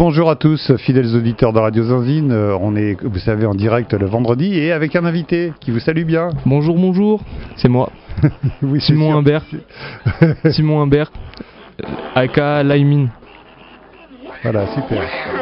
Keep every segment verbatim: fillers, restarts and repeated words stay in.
bonjour à tous, fidèles auditeurs de Radio Zinzine. Euh, on est, vous savez, en direct le vendredi et avec un invité qui vous salue bien. Bonjour, bonjour, c'est moi. Oui, Simon Humbert. Simon Humbert, aka Laimin. Voilà, super.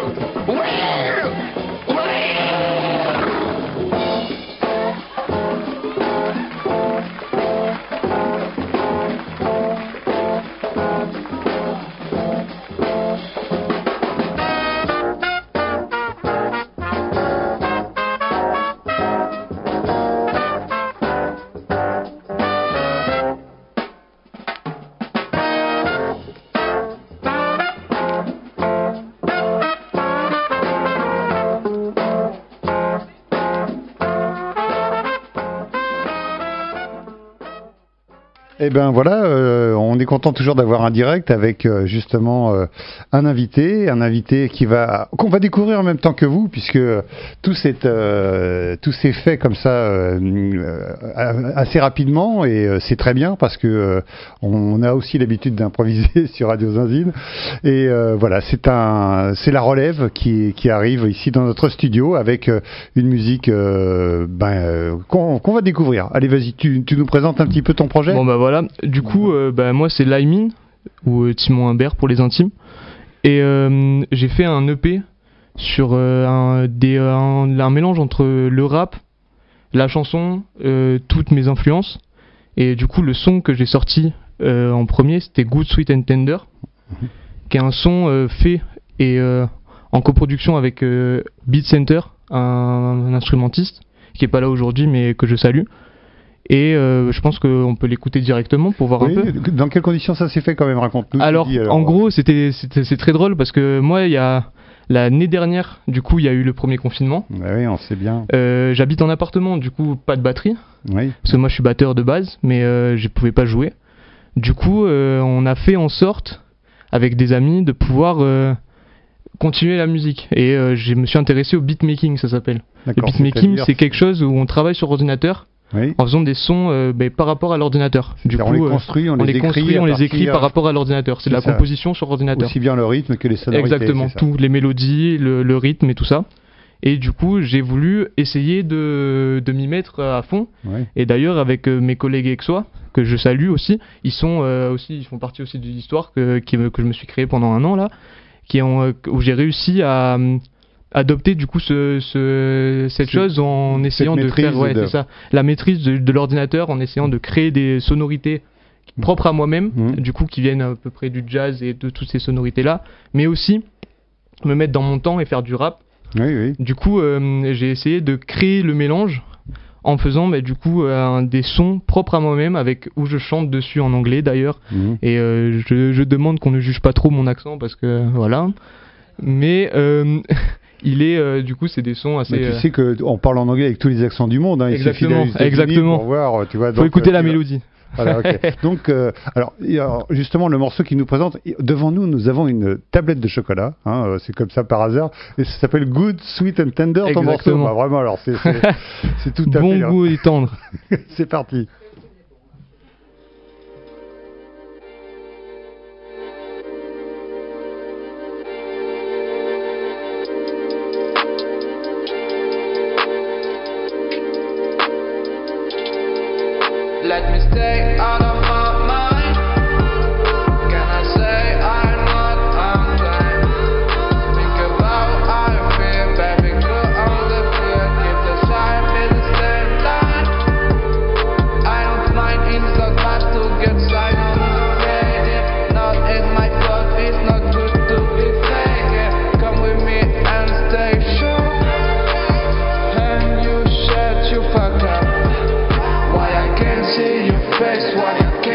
Eh ben voilà, euh, on est content toujours d'avoir un direct avec euh, justement euh, un invité, un invité qui va qu'on va découvrir en même temps que vous, puisque tout s'est euh, tout s'est fait comme ça euh, assez rapidement et euh, c'est très bien parce que euh, on a aussi l'habitude d'improviser sur Radio Zinzine et euh, voilà, c'est un c'est la relève qui qui arrive ici dans notre studio avec euh, une musique euh, ben euh, qu'on, qu'on va découvrir. Allez, vas-y, tu tu nous présentes un petit peu ton projet. Bon bah voilà. Du coup, euh, bah, moi c'est Laimin, ou euh, Simon Humbert pour les intimes, et euh, j'ai fait un E P sur euh, un, des, un, un mélange entre le rap, la chanson, euh, toutes mes influences, et du coup le son que j'ai sorti euh, en premier c'était Good, Sweet and Tender, mmh. qui est un son euh, fait et euh, en coproduction avec euh, Beat Center, un, un instrumentiste qui est pas là aujourd'hui mais que je salue. Et euh, je pense qu'on peut l'écouter directement pour voir oui, un peu. Dans quelles conditions ça s'est fait quand même, raconte-nous. Alors, dis, alors, en gros, c'était, c'était c'est très drôle parce que moi, il y a l'année dernière, du coup, il y a eu le premier confinement. Oui, on sait bien. Euh, j'habite en appartement, du coup, pas de batterie. Oui. Parce que moi, je suis batteur de base, mais euh, je pouvais pas jouer. Du coup, euh, on a fait en sorte, avec des amis, de pouvoir euh, continuer la musique. Et euh, je me suis intéressé au beatmaking, ça s'appelle. D'accord, le beatmaking, c'est quelque chose où on travaille sur ordinateur. Oui. En faisant des sons euh, bah, par rapport à l'ordinateur. Du coup, on les construit, on, on les, les construit, écrit, on les écrit par rapport à l'ordinateur. C'est, c'est de la ça. composition sur ordinateur. Aussi bien le rythme que les sonorités. Exactement, tout, les mélodies, le, le rythme et tout ça. Et du coup, j'ai voulu essayer de, de m'y mettre à fond. Oui. Et d'ailleurs, avec euh, mes collègues aixois, que je salue aussi, ils sont euh, aussi, ils font partie aussi de l'histoire que, qui, que je me suis créé pendant un an là, qui ont, euh, où j'ai réussi à adopter du coup ce, ce, cette c'est, chose en essayant de faire ouais, de... C'est ça, la maîtrise de, de l'ordinateur, en essayant de créer des sonorités propres à moi-même, mmh. du coup qui viennent à peu près du jazz et de toutes ces sonorités là, mais aussi me mettre dans mon temps et faire du rap. Oui, oui. Du coup euh, j'ai essayé de créer le mélange en faisant bah, du coup euh, des sons propres à moi-même, avec où je chante dessus en anglais d'ailleurs, mmh. et euh, je, je demande qu'on ne juge pas trop mon accent parce que voilà, mais euh, il est euh, du coup c'est des sons assez. Mais tu sais que on parle en anglais avec tous les accents du monde. Hein, exactement. Il suffit exactement. Pour voir, tu vois. Faut donc, écouter euh, la mélodie. Voilà, okay. Donc, euh, alors, alors, justement, le morceau qui nous présente, devant nous, nous avons une tablette de chocolat. Hein, c'est comme ça par hasard, et ça s'appelle Good, Sweet and Tender. Ton exactement. morceau, bah, vraiment. Alors, c'est, c'est, c'est tout à bon fait. Bon goût et tendre. C'est parti. Let me stay out of my mind. Can I say I'm not unkind? Think about how I feel, baby, go on the field. Keep the shine in the same line. I don't mind, it's not bad to get signed to the faded. Not in my blood, it's not good to be fake. Come with me and stay sure. And you shut your fuck up. Why I can't see your face, why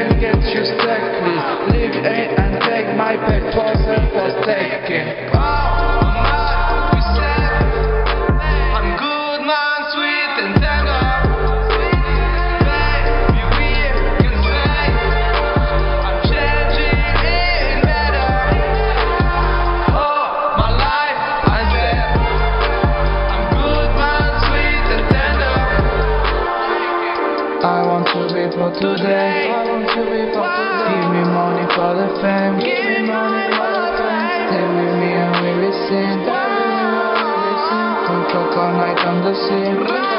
listen. Don't talk all night on the scene.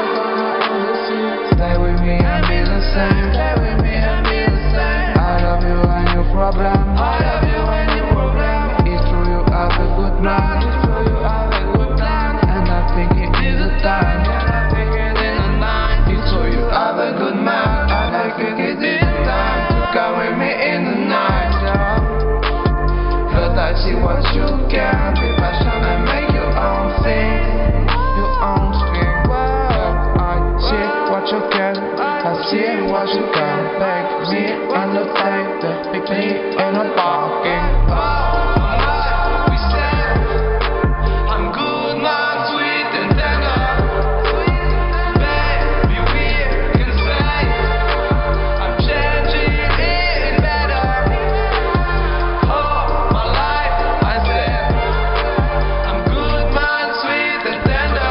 Stay with me and be the same. Stay with me and be the same. I love you and your problem. I love you and your problem. It's true you have a good plan. It's true you have a good plan. And I think it is the time. And I think it is the night. It's true you have a good man. And I think it is the time to come with me in the night. Yeah. But I see what you can. Be passionate and make your own thing. Your own thing. Yeah. I see what you can. I see what you can. Make me on the table. Pick me in the parking. We said I'm good, man, sweet and tender. Baby, we can say I'm changing it better. All my life I said I'm good, man, sweet and tender.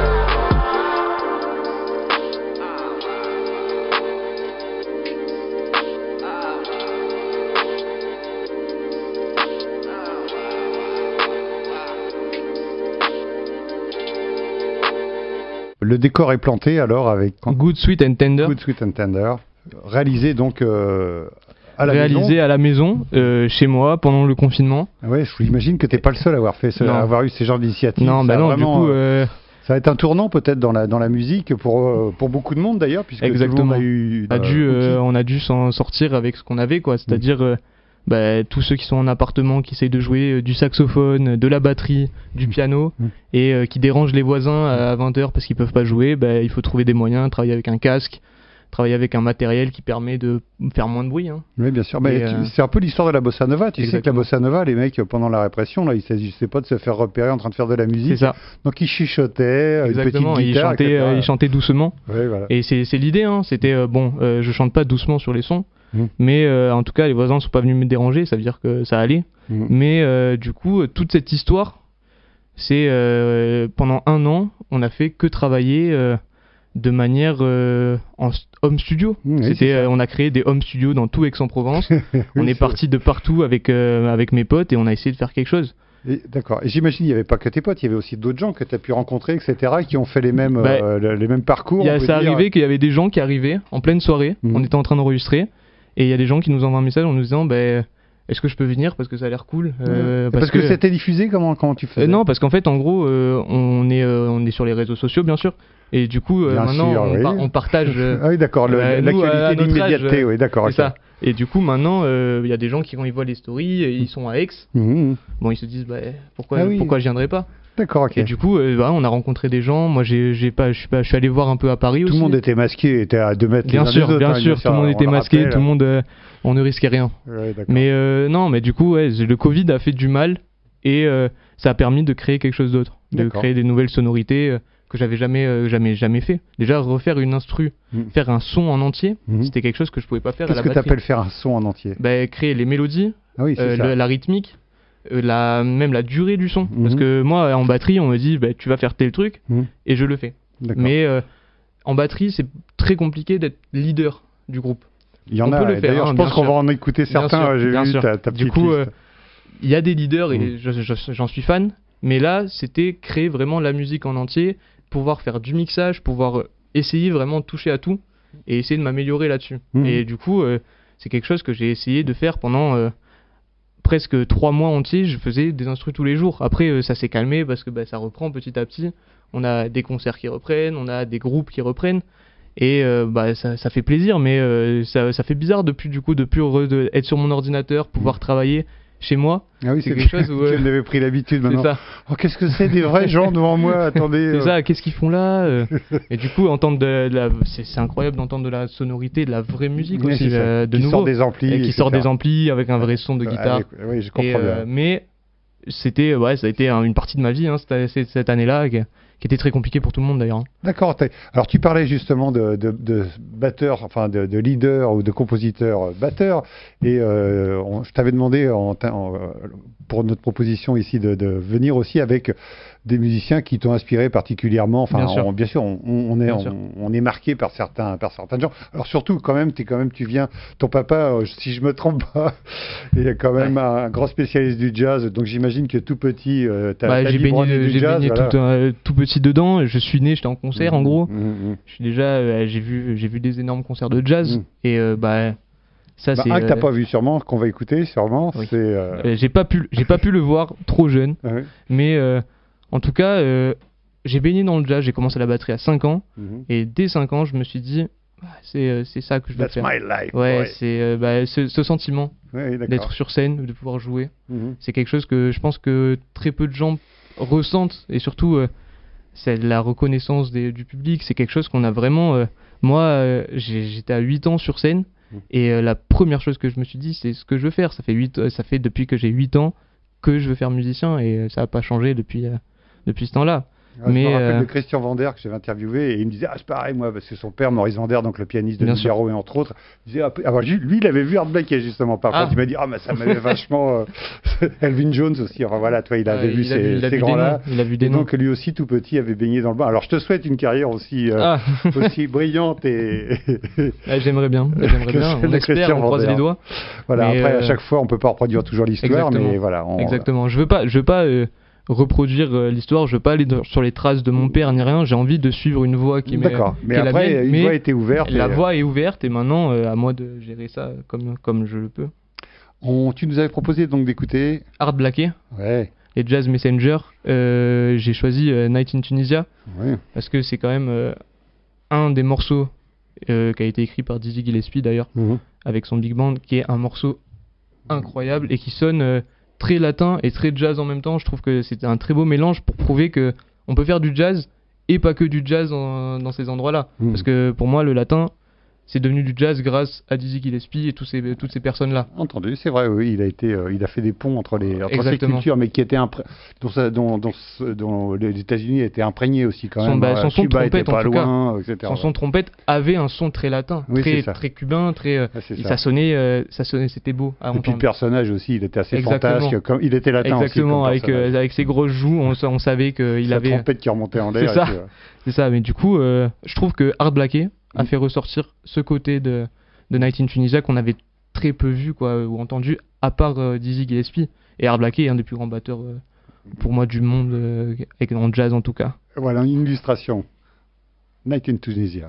Le décor est planté alors avec Good, Sweet and Tender. Good Sweet and Tender, réalisé donc euh, à la réalisé maison. à la maison, euh, chez moi, pendant le confinement. Ouais, j'imagine que t'es pas le seul à avoir fait, ce, Non. à avoir eu ces genres d'initiatives. Non, Ça bah a non, vraiment, du coup, euh, euh, ça va être un tournant peut-être dans la dans la musique pour euh, pour beaucoup de monde d'ailleurs, puisque Exactement. tout le monde a eu. on a euh, dû, euh, outil. on a dû s'en sortir avec ce qu'on avait, quoi. C'est-à-dire, euh, bah, tous ceux qui sont en appartement, qui essayent de jouer euh, du saxophone, de la batterie, du piano, Mm. et euh, qui dérangent les voisins à vingt heures parce qu'ils peuvent pas jouer, bah, il faut trouver des moyens, travailler avec un casque, travailler avec un matériel qui permet de faire moins de bruit, hein. Oui, bien sûr. Mais Et, tu- euh, c'est un peu l'histoire de la bossa nova. Tu sais que la Exactement. bossa nova, les mecs pendant la répression, là, il s'agissait pas de se faire repérer en train de faire de la C'est musique. ça. Donc ils chuchotaient, une petite Exactement. Et ils guitare, chantaient, et cetera. euh, ils chantaient doucement. Ouais, voilà. Et c'est c'est l'idée, hein. C'était euh, bon, euh, je chante pas doucement sur les sons, Mm. mais euh, en tout cas les voisins sont pas venus me déranger, ça veut dire que ça allait. Mm. Mais euh, du coup, euh, toute cette histoire, c'est euh, pendant un an, on a fait que travailler euh, de manière euh, en st- home studio. Mm, oui, c'est C'était, ça. euh, on a créé des home studios dans tout Aix-en-Provence. on Oui, est c'est- parti de partout avec euh, avec mes potes et on a essayé de faire quelque chose. Et- D'accord. Et j'imagine il n'y avait pas que tes potes, il y avait aussi d'autres gens que tu as pu rencontrer, et cetera, qui ont fait les mêmes, Bah, euh, le- les mêmes parcours. Il y a, on peut ça dire. arrivait qu'il y avait des gens qui arrivaient en pleine soirée, Mhm. on était en train d'enregistrer, et il y a des gens qui nous envoient un message en nous disant bah, est-ce que je peux venir parce que ça a l'air cool euh, Parce, que, c'était diffusé, comment, comment tu faisais Euh, non, parce qu'en fait, en gros, euh, on, est, euh, on est sur les réseaux sociaux, bien sûr. Et du coup, euh, Bien maintenant, sûr, on, oui. par- on partage. euh, Ah oui, d'accord, le- bah, nous, à l'actualité, notre âge, l'immédiateté, euh, oui, d'accord. c'est ok. ça. Et du coup, maintenant, euh, il y a des gens qui, quand ils voient les stories, euh, ils sont à Aix. Mhm. Bon, ils se disent, bah, pourquoi, Ah oui. pourquoi je viendrais pas D'accord, ok. Et du coup, euh, bah, on a rencontré des gens. Moi, j'ai, j'ai pas, je suis pas, je suis allé voir un peu à Paris Tout aussi. le monde était masqué, était à deux mètres Bien les uns sûr, des autres, bien hein, sûr, tout le monde on était le masqué, rappelle. tout le monde, euh, on ne risquait rien. Ouais, d'accord. Mais euh, non, mais du coup, ouais, le Covid a fait du mal et euh, ça a permis de créer quelque chose d'autre, de D'accord. créer des nouvelles sonorités euh, que j'avais jamais, euh, jamais, jamais fait. Déjà, refaire une instru, Mhm. faire un son en entier, Mhm. c'était quelque chose que je pouvais pas faire à Qu'est-ce la que tu batterie. appelles faire un son en entier? Bah, créer les mélodies, Ah oui, c'est euh, ça. le- la rythmique, euh, la, même la durée du son. Mhm. Parce que moi, en batterie, on me dit, bah, tu vas faire tel truc, Mhm. et je le fais. D'accord. Mais euh, en batterie, c'est très compliqué d'être leader du groupe. Il y en on a, peut le et faire, d'ailleurs, hein, je pense bien qu'on sûr. va en écouter Bien certains. sûr, J'ai bien vu sûr. ta, ta Du petite coup, liste. euh, il y a des leaders et Mm. je- je- j'en suis fan, mais là, c'était créer vraiment la musique en entier, pouvoir faire du mixage, pouvoir euh, essayer vraiment de toucher à tout et essayer de m'améliorer là-dessus. Mm. Et du coup, euh, c'est quelque chose que j'ai essayé de faire pendant euh, presque trois mois entiers. Je faisais des instrus tous les jours. Après, euh, ça s'est calmé parce que bah, ça reprend petit à petit. On a des concerts qui reprennent, on a des groupes qui reprennent. Et euh, bah, ça, ça fait plaisir, mais euh, ça, ça fait bizarre depuis du coup de plus heureux de être sur mon ordinateur, pouvoir travailler chez moi. Ah oui, c'est c'est quelque que chose où, euh, tu en avais pris l'habitude C'est maintenant. ça. Oh, qu'est-ce que c'est des vrais gens devant moi? Attendez. C'est euh, ça, qu'est-ce qu'ils font là euh Et du coup, entendre de, de la, c'est, c'est incroyable d'entendre de la sonorité, de la vraie musique oui, aussi, c'est ça. euh, de qui nouveau, sort des amplis. et qui et sort cetera. des amplis avec un vrai son de guitare. Avec- oui, je comprends Et, euh, bien. mais c'était, ouais, ça a été un- une partie de ma vie, hein, cette, cette, cette année-là, qui, qui était très compliqué pour tout le monde d'ailleurs. hein. D'accord. t'as- Alors tu parlais justement de, de, de batteur, enfin de, de leader ou de compositeur euh, batteur, et euh, on- je t'avais demandé en, t'in- en, euh, pour notre proposition ici de, de venir aussi avec des musiciens qui t'ont inspiré particulièrement. Enfin, Bien sûr. on, bien sûr, on, on est Bien on, sûr. on est marqué par certains par certains gens. Alors surtout quand même, t'es quand même tu viens, ton papa, euh, si je me trompe pas, est quand même un grand spécialiste du jazz. Donc j'imagine que tout petit, euh, t'as, Bah, t'as j'ai biberonné baigné, du j'ai jazz. baigné voilà. tout, euh, tout petit dedans. Je suis né, j'étais en concert en gros. Mmh, mmh, Je suis déjà, euh, j'ai vu, j'ai vu des énormes concerts de jazz Mm. et euh, bah ça Bah, c'est. un que t'as euh, pas vu sûrement, qu'on va écouter sûrement, Oui. c'est... euh, euh, j'ai pas pu, j'ai pas pu le voir trop jeune, ouais. mais euh, en tout cas, euh, j'ai baigné dans le jazz. J'ai commencé la batterie à cinq ans Mhm. et dès cinq ans, je me suis dit, ah, c'est, euh, c'est ça que je veux That's faire. my life. Ouais, ouais. c'est euh, bah, ce, ce sentiment Ouais, d'accord. d'être sur scène, de pouvoir jouer. Mhm. C'est quelque chose que je pense que très peu de gens ressentent et surtout euh, c'est la reconnaissance des- du public. C'est quelque chose qu'on a vraiment. euh, moi, euh, j'ai- j'étais à huit ans sur scène Mhm. et euh, la première chose que je me suis dit, c'est ce que je veux faire. Ça fait huit, euh, ça fait depuis que j'ai huit ans que je veux faire musicien et euh, ça n'a pas changé depuis, euh, depuis ce temps-là. Ouais, je mais, me rappelle euh, de Christian Vander que j'avais interviewé et il me disait, ah c'est pareil moi, parce que son père, Maurice Vander, donc le pianiste de Bien sûr. Nougaro et entre autres, il disait, ah, p- ah, bah, lui, lui, il avait vu Art Blakey justement, par Ah. contre, il m'a dit, ah mais ça m'avait vachement... euh, Elvin Jones aussi, enfin voilà, toi, il avait Ouais, vu il a ces, vu- il a ces vu des grands-là. noms, il a vu des Et noms. donc lui aussi, tout petit, avait baigné dans le bain. Alors je te souhaite une carrière aussi, euh, Ah. aussi brillante et... Ouais, j'aimerais bien, j'aimerais Que bien. celle On de espère, Christian on croise Vander. les doigts. Voilà, Mais, après, à euh, chaque fois, on peut pas reproduire toujours l'histoire, Exactement. mais voilà. On... Exactement. Je veux pas, je veux pas euh, reproduire euh, l'histoire. Je veux pas aller dans- sur les traces de mon père ni rien. J'ai envie de suivre une voie qui m'est. D'accord, mais qui est la après, mienne, une mais voie était ouverte. La et- voie est ouverte et maintenant euh, à moi de gérer ça comme comme je le peux. On, tu nous avais proposé donc d'écouter. Art Blakey, Ouais, les Jazz Messenger. euh, j'ai choisi euh, Night in Tunisia ouais. parce que c'est quand même euh, un des morceaux euh, qui a été écrit par Dizzy Gillespie d'ailleurs Mhm. avec son big band, qui est un morceau incroyable et qui sonne euh, très latin et très jazz en même temps. Je trouve que c'était un très beau mélange pour prouver que on peut faire du jazz et pas que du jazz en- dans ces endroits-là. Mhm. Parce que pour moi, le latin, c'est devenu du jazz grâce à Dizzy Gillespie et tous ces, toutes ces personnes-là. Entendu, c'est vrai, oui, il a été, euh, il a fait des ponts entre les, entre ces Exactement. cultures, mais qui étaient impré- dont, ça- dont, dont, ce- dont les États-Unis étaient imprégnés aussi quand Son- même. bah, Euh, son son de Cuba était trompette, en pas tout cas. loin, et cetera. Son son de trompette avait un son très latin, Oui, très, c'est ça. très cubain, très. euh, Ouais, c'est et ça. ça sonnait, euh, ça sonnait, c'était beau à Et puis le entendre. personnage aussi, il était assez Exactement. fantasque, comme il était latin Exactement, aussi. avec, comme personnage. euh, avec ses grosses joues, on, sa- on savait qu'il Sa avait. trompette qui remontait en l'air. C'est ça. et puis, euh, C'est ça, mais du coup, euh, je trouve que Art Blakey a Mm. fait ressortir ce côté de, de Night in Tunisia qu'on avait très peu vu quoi, ou entendu, à part euh, Dizzy Gillespie. Et Art Blakey est un des plus grands batteurs, euh, pour moi, du monde, euh, avec- en jazz en tout cas. Voilà une illustration. Night in Tunisia.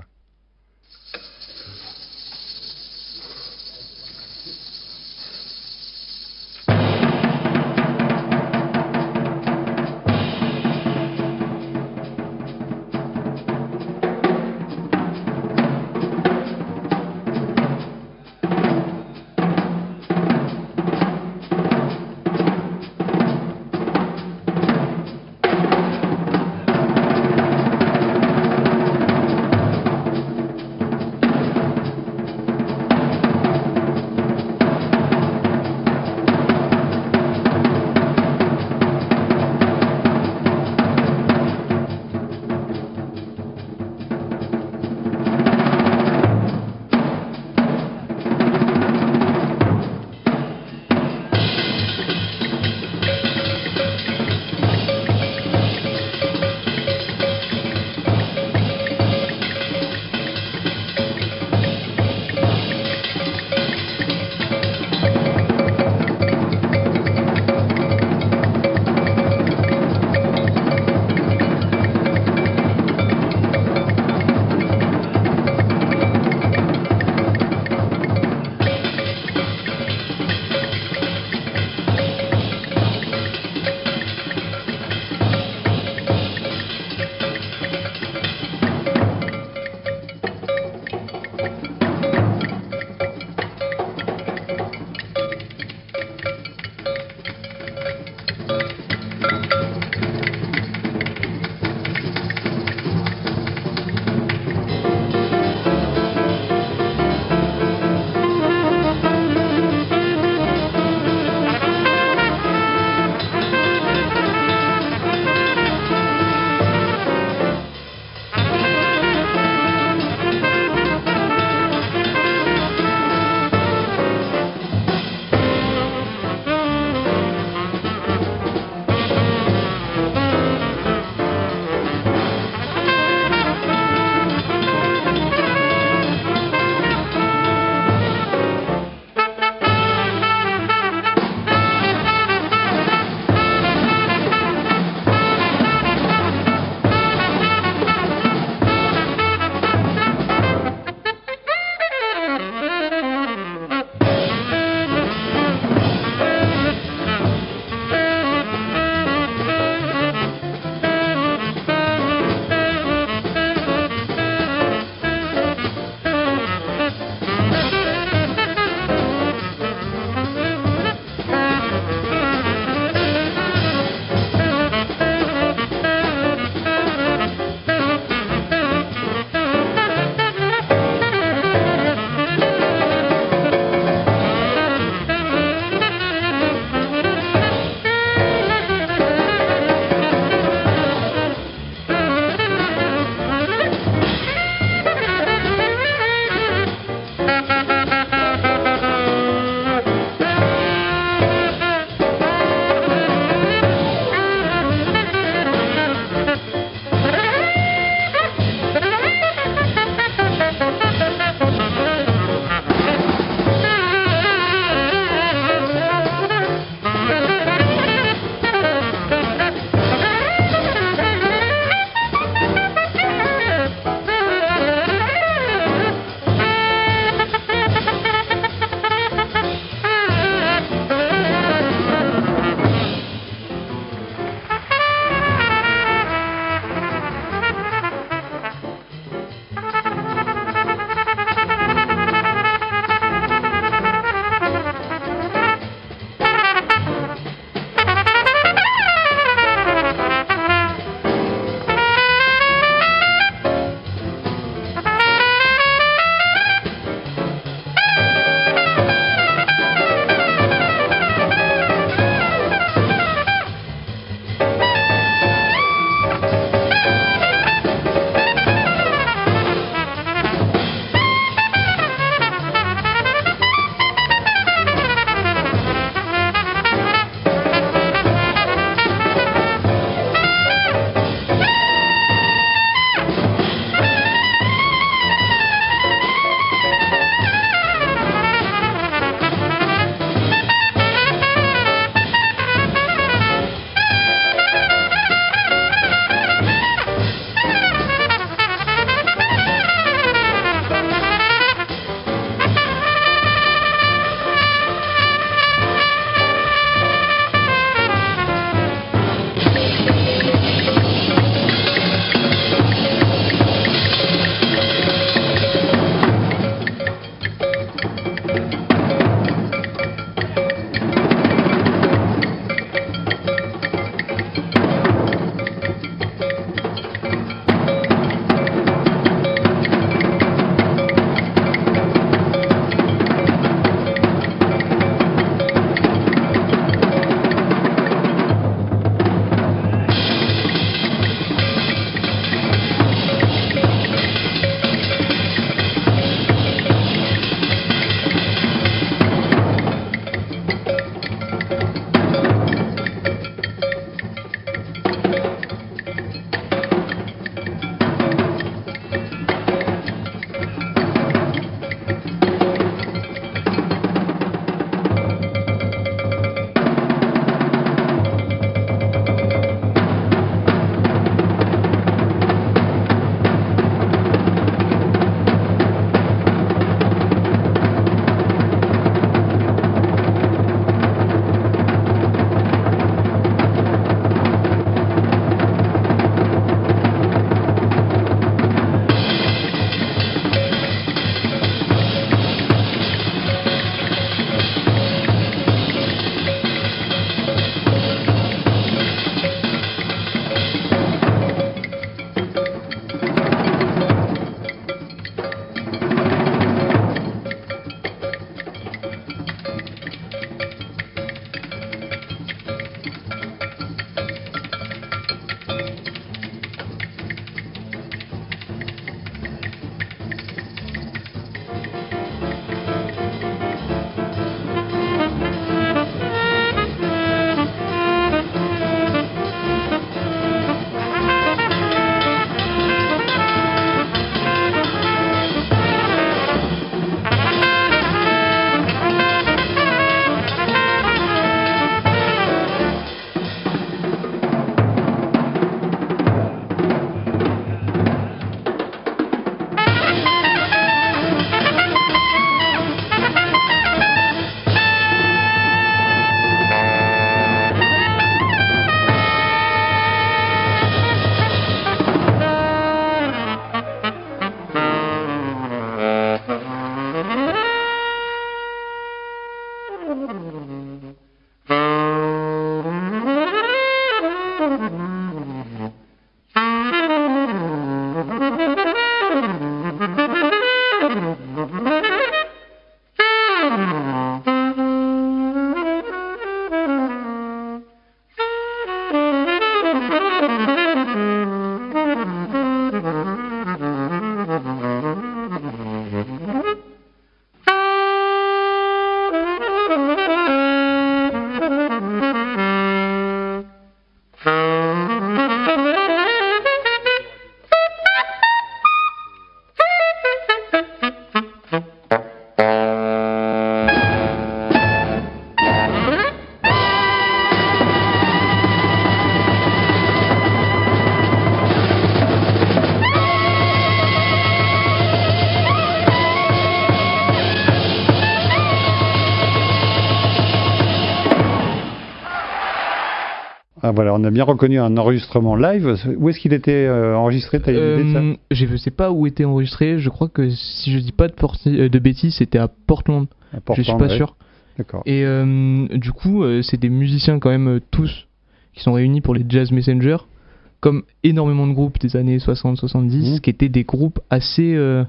voilà, on a bien reconnu un enregistrement live. Où est-ce qu'il était euh, enregistré? T'as une idée de ça? Euh, je sais pas où était enregistré. Je crois que si je dis pas de, porti- euh, de bêtises, c'était à Portland. À Je suis Portland, pas ouais. sûr. D'accord. Et euh, du coup, euh, c'est des musiciens quand même euh, tous qui sont réunis pour les Jazz Messenger, comme énormément de groupes des années soixante soixante-dix, Mmh. qui étaient des groupes assez euh,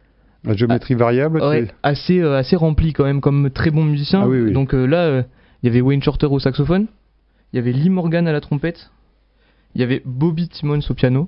La géométrie variable. ouais, tu- assez euh, assez remplis quand même, comme très bons musiciens. Ah oui, oui. Donc euh, là, euh, il y avait Wayne Shorter au saxophone, il y avait Lee Morgan à la trompette, il y avait Bobby Timmons au piano.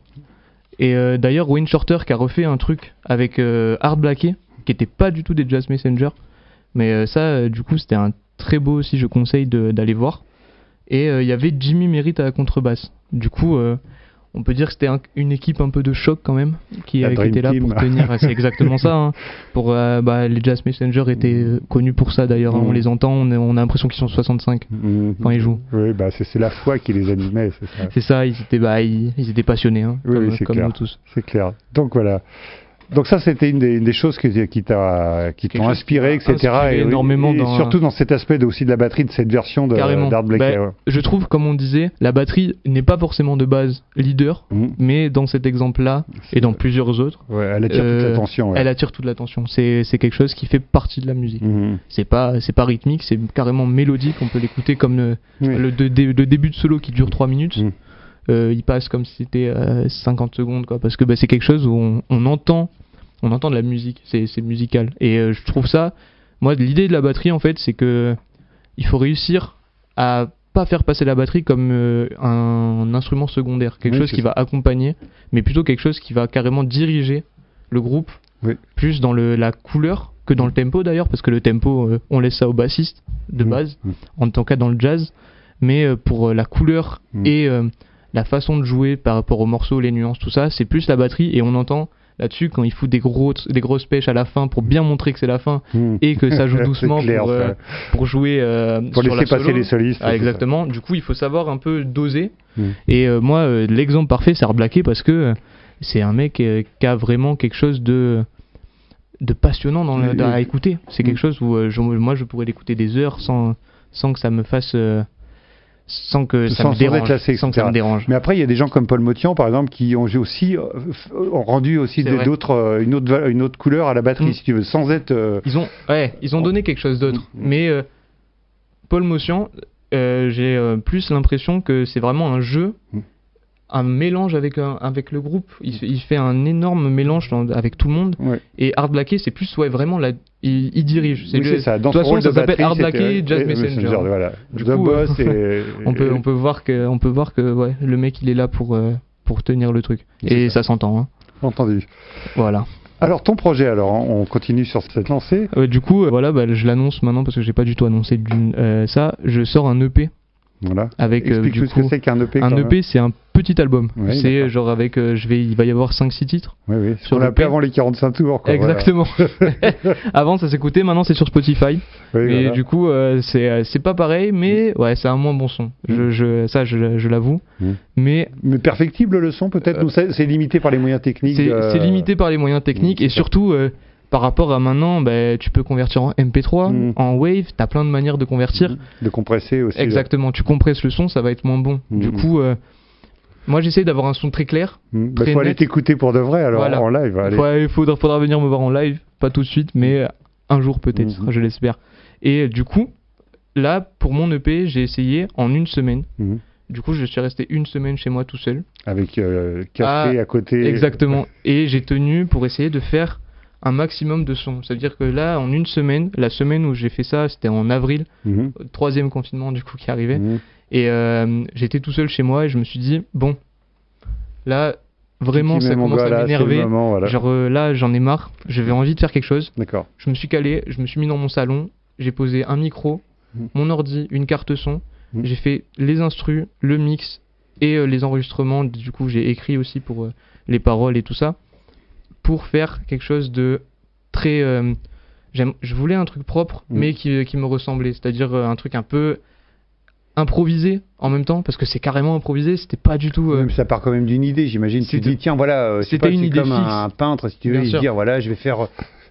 Et euh, d'ailleurs, Wayne Shorter qui a refait un truc avec euh, Art Blakey, qui était pas du tout des Jazz Messenger. Mais euh, ça, euh, du coup, c'était un très beau aussi, je conseille de- d'aller voir. Et euh, il y avait Jimmy Merritt à la contrebasse. Du coup, euh, on peut dire que c'était un- une équipe un peu de choc quand même, qui, La euh, qui Dream était là Team. pour tenir. C'est exactement ça. Hein. Pour, euh, bah, les Jazz Messenger étaient euh, connus pour ça d'ailleurs. Hein. Mm. On les entend, on a, on a l'impression qu'ils sont soixante-cinq Mhm. quand ils jouent. Oui, bah c'est c'est la foi qui les animait, c'est ça. C'est ça, ils étaient, bah, ils, ils étaient passionnés, hein, Oui, comme, oui, c'est comme clair. nous tous. C'est clair. Donc voilà. Donc ça, c'était une des, une des choses que, qui t'a, qui Quelque t'ont chose inspiré, qui m'a et cetera. inspiré et, énormément et dans- surtout dans cet aspect de, aussi de la batterie de cette version de Carrément. d'Art Blakey. Bah, ouais. Je trouve, comme on disait, la batterie n'est pas forcément de base leader, Mhm. mais dans cet exemple-là et dans plusieurs autres, Ouais, elle attire Euh, toute l'attention. Ouais. elle attire toute l'attention. C'est c'est quelque chose qui fait partie de la musique. Mhm. C'est pas c'est pas rythmique, c'est carrément mélodique. On peut l'écouter comme le, Oui. le, de- de- le début de solo qui dure trois minutes. Mhm. Euh, il passe comme si c'était euh, cinquante secondes, quoi, parce que bah, c'est quelque chose où on, on entend on entend de la musique. C'est c'est musical. Et euh, je trouve ça, moi, l'idée de la batterie en fait, c'est que il faut réussir à pas faire passer la batterie comme euh, un instrument secondaire, quelque Oui, chose c'est qui ça. va accompagner, mais plutôt quelque chose qui va carrément diriger le groupe, Oui. plus dans le, la couleur que dans le tempo d'ailleurs, parce que le tempo, euh, on laisse ça au bassiste de Mm. base, Mm. en tant cas dans le jazz, mais euh, pour euh, la couleur Mm. et euh, la façon de jouer par rapport aux morceaux, les nuances, tout ça, c'est plus la batterie, et on entend là-dessus quand il fout des, gros, des grosses pêches à la fin pour bien montrer que c'est la fin Mhm. et que ça joue C'est doucement clair, pour, euh, ça. pour jouer euh, Pour sur laisser la passer solo. les solistes. Ah, c'est exactement. Du coup, il faut savoir un peu doser. Mm. Et euh, moi, euh, l'exemple parfait, c'est Art Blakey parce que euh, c'est un mec euh, qui a vraiment quelque chose de de passionnant dans le- Oui, dans- à oui. écouter. C'est Mm. quelque chose où euh, je- moi, je pourrais l'écouter des heures sans sans que ça me fasse euh, sans que ça Sans- me sans dérange, être lassé, sans que ça et cetera. me dérange. Mais après, il y a des gens comme Paul Motian, par exemple, qui ont aussi euh, f- ont rendu aussi C'est des- vrai. d'autres, euh, une autre va- une autre couleur à la batterie, Mm. si tu veux, sans être. euh, Ils ont, ouais, ils ont donné quelque chose d'autre. Mm. Mais euh, Paul Motian, euh, j'ai euh, plus l'impression que c'est vraiment un jeu, Mm. un mélange avec, un- avec le groupe. Il, il fait un énorme mélange dans- avec tout le monde. ouais. Et Art Blakey, c'est plus ouais, vraiment la, il, il dirige. Oui, le- c'est ça. Dans de toute son façon, rôle ça de s'appelle batterie, Art c'était- Blakey, Jazz et- Messenger. Voilà. Du The coup, Boss euh, et. On peut, on peut voir que, on peut voir que ouais, le mec, il est là pour, euh, pour tenir le truc. C'est Et ça, s'entend. Hein. Entendu. Voilà. Alors, ton projet, alors, on continue sur cette lancée. Euh, du coup, euh, voilà, bah, je l'annonce maintenant parce que j'ai pas du tout annoncé d'une- euh, ça. Je sors un E P Voilà. avec euh, Explique du tout ce coup que c'est qu'un E P. un quand E P, même. c'est un petit album. Oui, c'est d'accord. genre avec, euh, je vais, il va y avoir cinq six titres. Oui, oui. sur On le l'appelait P. avant les quarante-cinq tours. Quoi, Exactement. Avant, ça s'écoutait, maintenant c'est sur Spotify. Voilà. Oui, Et voilà. du coup, euh, c'est, euh, c'est pas pareil, mais ouais, c'est un moins bon son. Je, je, ça, je, je l'avoue. Mm. Mais Mais perfectible le son, peut-être. Euh, Nous, c'est c'est limité par les moyens techniques. c'est, euh, c'est limité par les moyens techniques c'est et ça. surtout. euh, par rapport à maintenant, bah, tu peux convertir en M P trois, Mm. en Wave, t'as plein de manières de convertir. De compresser aussi. Exactement, tu compresses le son, ça va être moins bon. Mm. Du coup, euh, moi j'essaie d'avoir un son très clair. Il Très faut aller net. t'écouter pour de vrai, alors Voilà. en live. Allez. Faut- Il faudra, faudra venir me voir en live, pas tout de suite, mais un jour peut-être, Mhm. je l'espère. Et euh, du coup, là, pour mon E P, j'ai essayé en une semaine. Mhm. Du coup, je suis resté une semaine chez moi tout seul. Avec euh, café Ah, à côté. Exactement. Et j'ai tenu pour essayer de faire un maximum de son. Ça veut dire que là, en une semaine, la semaine où j'ai fait ça, c'était en avril, Mhm. troisième confinement du coup qui arrivait. Mhm. Et euh, j'étais tout seul chez moi et je me suis dit, bon, là, vraiment, Petit ça moment, commence voilà, à c'est le m'énerver. moment, voilà. Genre euh, là, j'en ai marre, j'avais envie de faire quelque chose. D'accord. Je me suis calé, je me suis mis dans mon salon, j'ai posé un micro, Mhm. mon ordi, une carte son, Mhm. j'ai fait les instrus, le mix et euh, les enregistrements. Du coup, j'ai écrit aussi pour euh, les paroles et tout ça, pour faire quelque chose de très... euh, j'aime- je voulais un truc propre, Mhm. mais qui, qui me ressemblait, c'est-à-dire euh, un truc un peu improvisé en même temps, parce que c'est carrément improvisé, c'était pas du tout... euh, Même ça part quand même d'une idée, j'imagine. Tu te c'était- dis, tiens, voilà, euh, je sais c'était pas, une c'est idée comme fixe. un peintre, si tu veux, Bien il sûr. dire, voilà, je vais faire,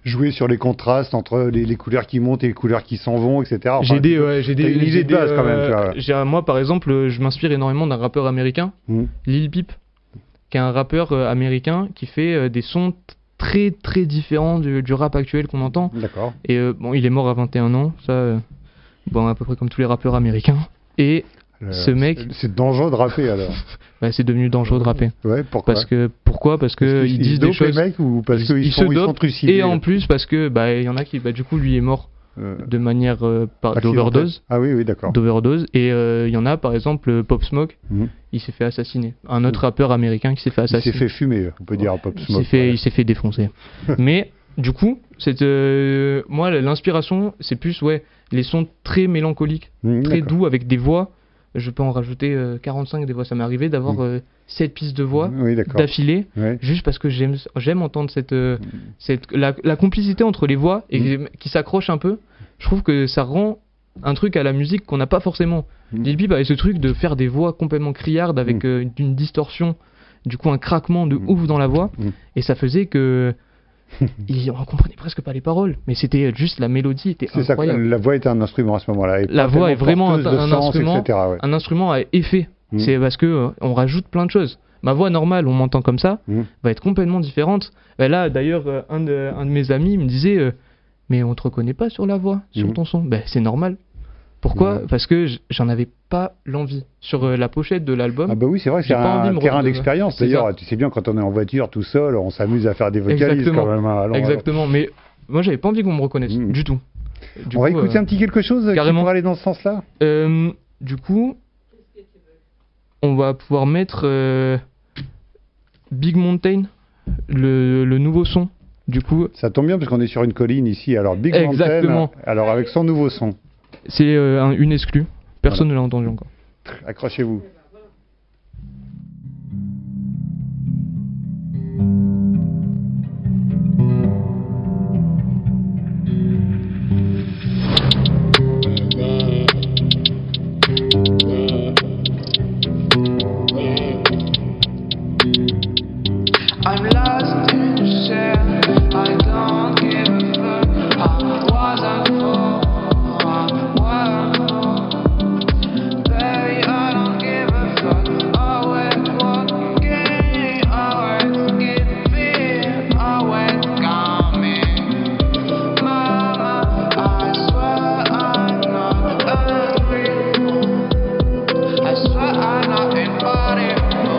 jouer sur les contrastes entre les, les couleurs qui montent et les couleurs qui s'en vont, et cetera. Enfin, j'ai des, ouais, j'ai t'as des, une idée j'ai de des, base quand même, euh, tu vois. j'ai- moi, par exemple, euh, je m'inspire énormément d'un rappeur américain, Mm. Lil Peep, qui est un rappeur euh, américain qui fait euh, des sons t- très très différents du, du rap actuel qu'on entend. D'accord. Et euh, bon, il est mort à vingt et un ans, ça, euh, bon, à peu près comme tous les rappeurs américains. Et Le- ce mec- c'est- C'est dangereux de rapper alors. bah, c'est devenu dangereux de rapper. Ouais, pourquoi Parce que, pourquoi Parce Parce que qu'ils- ils disent dopent des choses. les mecs ou parce ils- qu'ils ils sont, se ils sont dopent, trucidés Et en plus, parce que bah il y en a qui, bah du coup, lui est mort euh, de manière euh, par- accidentelle. d'overdose, Ah oui, oui, d'accord. d'overdose. Et euh, il y en a, par exemple, euh, Pop Smoke, Mhm. il s'est fait assassiner. Un autre rappeur américain qui s'est fait Il s'est assassiner. fait fumer, on peut dire, Pop Il Smoke. s'est fait, ouais. il s'est fait défoncer. Mais du coup, c'est euh, moi l'inspiration, c'est plus ouais les sons très mélancoliques, Mhm, très d'accord. doux avec des voix. Je peux en rajouter euh, quarante-cinq des voix. Ça m'est arrivé d'avoir Mhm. euh, sept pistes de voix Oui, d'accord. d'affilée, Ouais. juste parce que j'aime j'aime entendre cette euh, cette la, la complicité entre les voix et qui s'accroche un peu. Je trouve que ça rend un truc à la musique qu'on n'a pas forcément. Mhm. Lil Peep avait ce truc de faire des voix complètement criardes avec Mhm. euh, une distorsion, du coup un craquement de Mhm. ouf dans la voix, Mhm. et ça faisait que il, on comprenait presque pas les paroles, mais c'était juste la mélodie était C'est ça, incroyable. la voix est un instrument à ce moment-là. et La pas voix tellement est vraiment porteuse un- de un sens, instrument. et cetera, ouais. Un instrument à effet. Mhm. C'est parce que euh, on rajoute plein de choses. Ma voix normale, on m'entend comme ça, Mhm. va être complètement différente. Et là, d'ailleurs, euh, un de, un de mes amis me disait euh, mais on te reconnaît pas sur la voix, sur Mhm. ton son. Ben c'est normal. Pourquoi Ouais. Parce que j- j'en avais pas l'envie. Sur euh, la pochette de l'album, Ah bah oui, c'est vrai que J'ai c'est pas envie de un me terrain re- de- d'expérience. c'est D'ailleurs, ça. tu sais bien, quand on est en voiture tout seul, on s'amuse à faire des vocalises Exactement. quand même. hein. Alors, exactement. Mais moi, j'avais pas envie qu'on me reconnaisse Mhm. du tout. Du on va coup, écouter euh, un petit quelque chose qui carrément. pourrait aller dans ce sens-là. euh, du coup, on va pouvoir mettre euh, Big Mountain, le, le nouveau son. Du coup, Ça tombe bien parce qu'on est sur une colline ici. Alors Big Exactement. Mountain, alors avec son nouveau son. c'est euh, un- une exclue. Personne ne l'a entendu encore. Accrochez-vous. I'm lost in the shell. I don't give a fuck. I wasn't for. I wasn't for. Baby, I don't give a fuck. Always walking, always giving, always coming. Mama, I swear I'm not angry. I swear I'm not in body.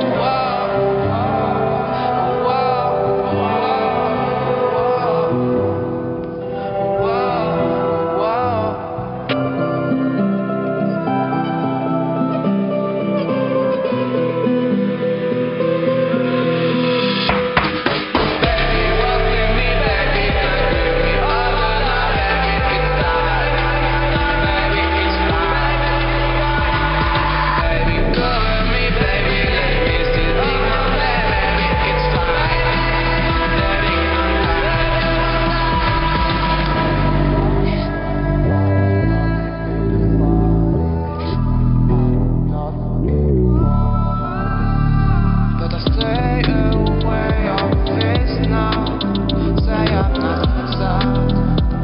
But I stay away on this now. Say I'm not myself.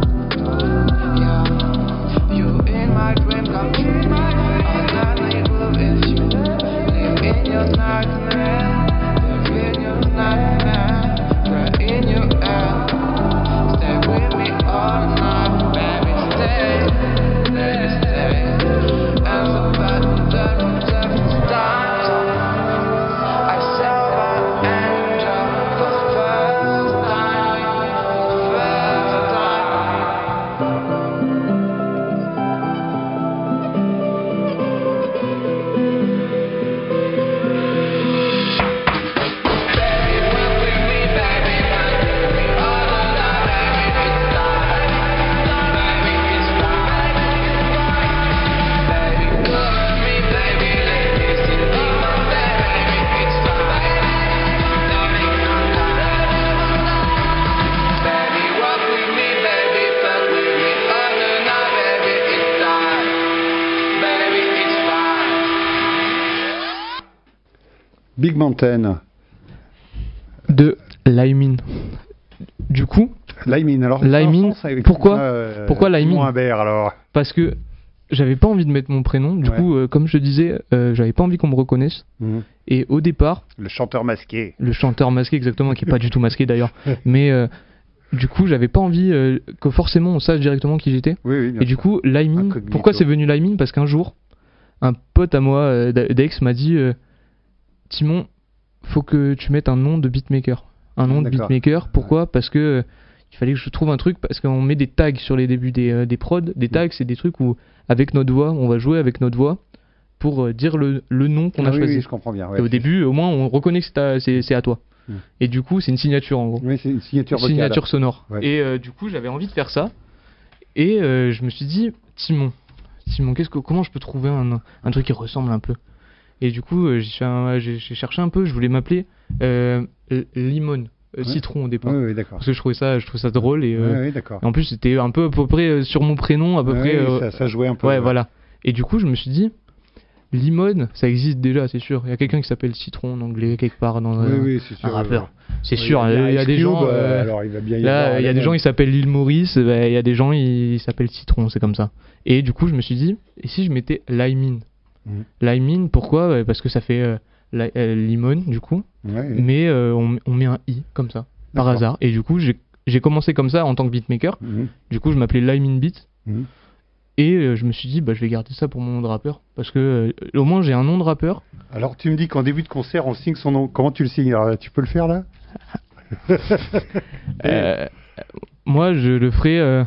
Yeah, you in my dream come true. I'll never live if you live in your nightmare. Live in your nightmare. Cry in your air. Stay with me all night, baby. Stay, baby, stay. And the bad that from seven times. I saw an angel for the first time, first time. Baby, walk with me, baby, walk with me all the night, baby, it's time, baby, it's time. Baby, come with me, baby, let me see the demon, baby, it's time. Baby, walk with me, baby, fuck with me all the night, baby, it's time, baby, it's time. Big Mountain. De Laimin. Du coup, Lymin, alors. Lymin, ça, avec- pourquoi euh, Pourquoi Lymin Simon Imbert, alors. Parce que j'avais pas envie de mettre mon prénom. Du Ouais. coup, euh, comme je te disais, euh, j'avais pas envie qu'on me reconnaisse. Mhm. Et au départ, Le chanteur masqué. le chanteur masqué exactement, qui est pas du tout masqué d'ailleurs, mais euh, du coup, j'avais pas envie euh, que forcément on sache directement qui j'étais. Oui, oui, bien Et du sûr. coup, Lymin, Incognito. pourquoi c'est venu Lymin? Parce qu'un jour, un pote à moi euh, d'Aix m'a dit euh, Timon, faut que tu mettes un nom de beatmaker. Un nom de D'accord. beatmaker, pourquoi? Parce que euh, il fallait que je trouve un truc, parce qu'on met des tags sur les débuts des, euh, des prods. Des tags, c'est des trucs où, avec notre voix, on va jouer avec notre voix pour euh, dire le, le nom qu'on Ah a oui, choisi. oui, je comprends bien. ouais, Et au c'est- début, au moins, on reconnaît que c'est à, c'est- c'est à toi. Mm. Et du coup, c'est une signature en gros. Oui, c'est une signature Une vocale. signature sonore. Ouais. Et euh, du coup, j'avais envie de faire ça. Et euh, je me suis dit, Timon, Timon, qu'est-ce que, comment je peux trouver un, un truc qui ressemble un peu? Et du coup, euh, j'ai fait un- j'ai j'ai cherché un peu, je voulais m'appeler euh, euh, Limon, euh, Ouais. citron au départ. Oui, oui, d'accord. Parce que je trouvais ça, je trouvais ça drôle. Et, euh, Oui, oui, d'accord. et en plus, c'était un peu à peu près euh, sur mon prénom, à peu Ouais, près. oui, euh, ça, ça jouait un peu. ouais, voilà. Et du coup, je me suis dit, Limon, ça existe déjà, c'est sûr. Il y a quelqu'un qui s'appelle Citron en anglais, quelque part dans Oui, un, oui, c'est sûr. un rappeur. C'est Oui, sûr, il y a, des Ice gens. Cube, euh, alors il va bien y Là, avoir il y a des les gens mêmes. qui s'appellent l'île Maurice, bah, il y a des gens ils s'appellent Citron, c'est comme ça. Et du coup, je me suis dit, et si je mettais Lymin? Mhm. Lymin, pourquoi? Ouais, parce que ça fait euh, li- euh, limon, du coup, Ouais, oui. mais euh, on, on met un i comme ça, par D'accord. hasard. Et du coup, j'ai j'ai commencé comme ça en tant que beatmaker. Mhm. Du coup, je m'appelais Lymin Beat. Mhm. Et euh, je me suis dit, bah, je vais garder ça pour mon nom de rappeur. Parce que euh, au moins, j'ai un nom de rappeur. Alors, tu me dis qu'en début de concert, on signe son nom. Comment tu le signes? Alors, tu peux le faire là? Euh, moi, je le ferai euh,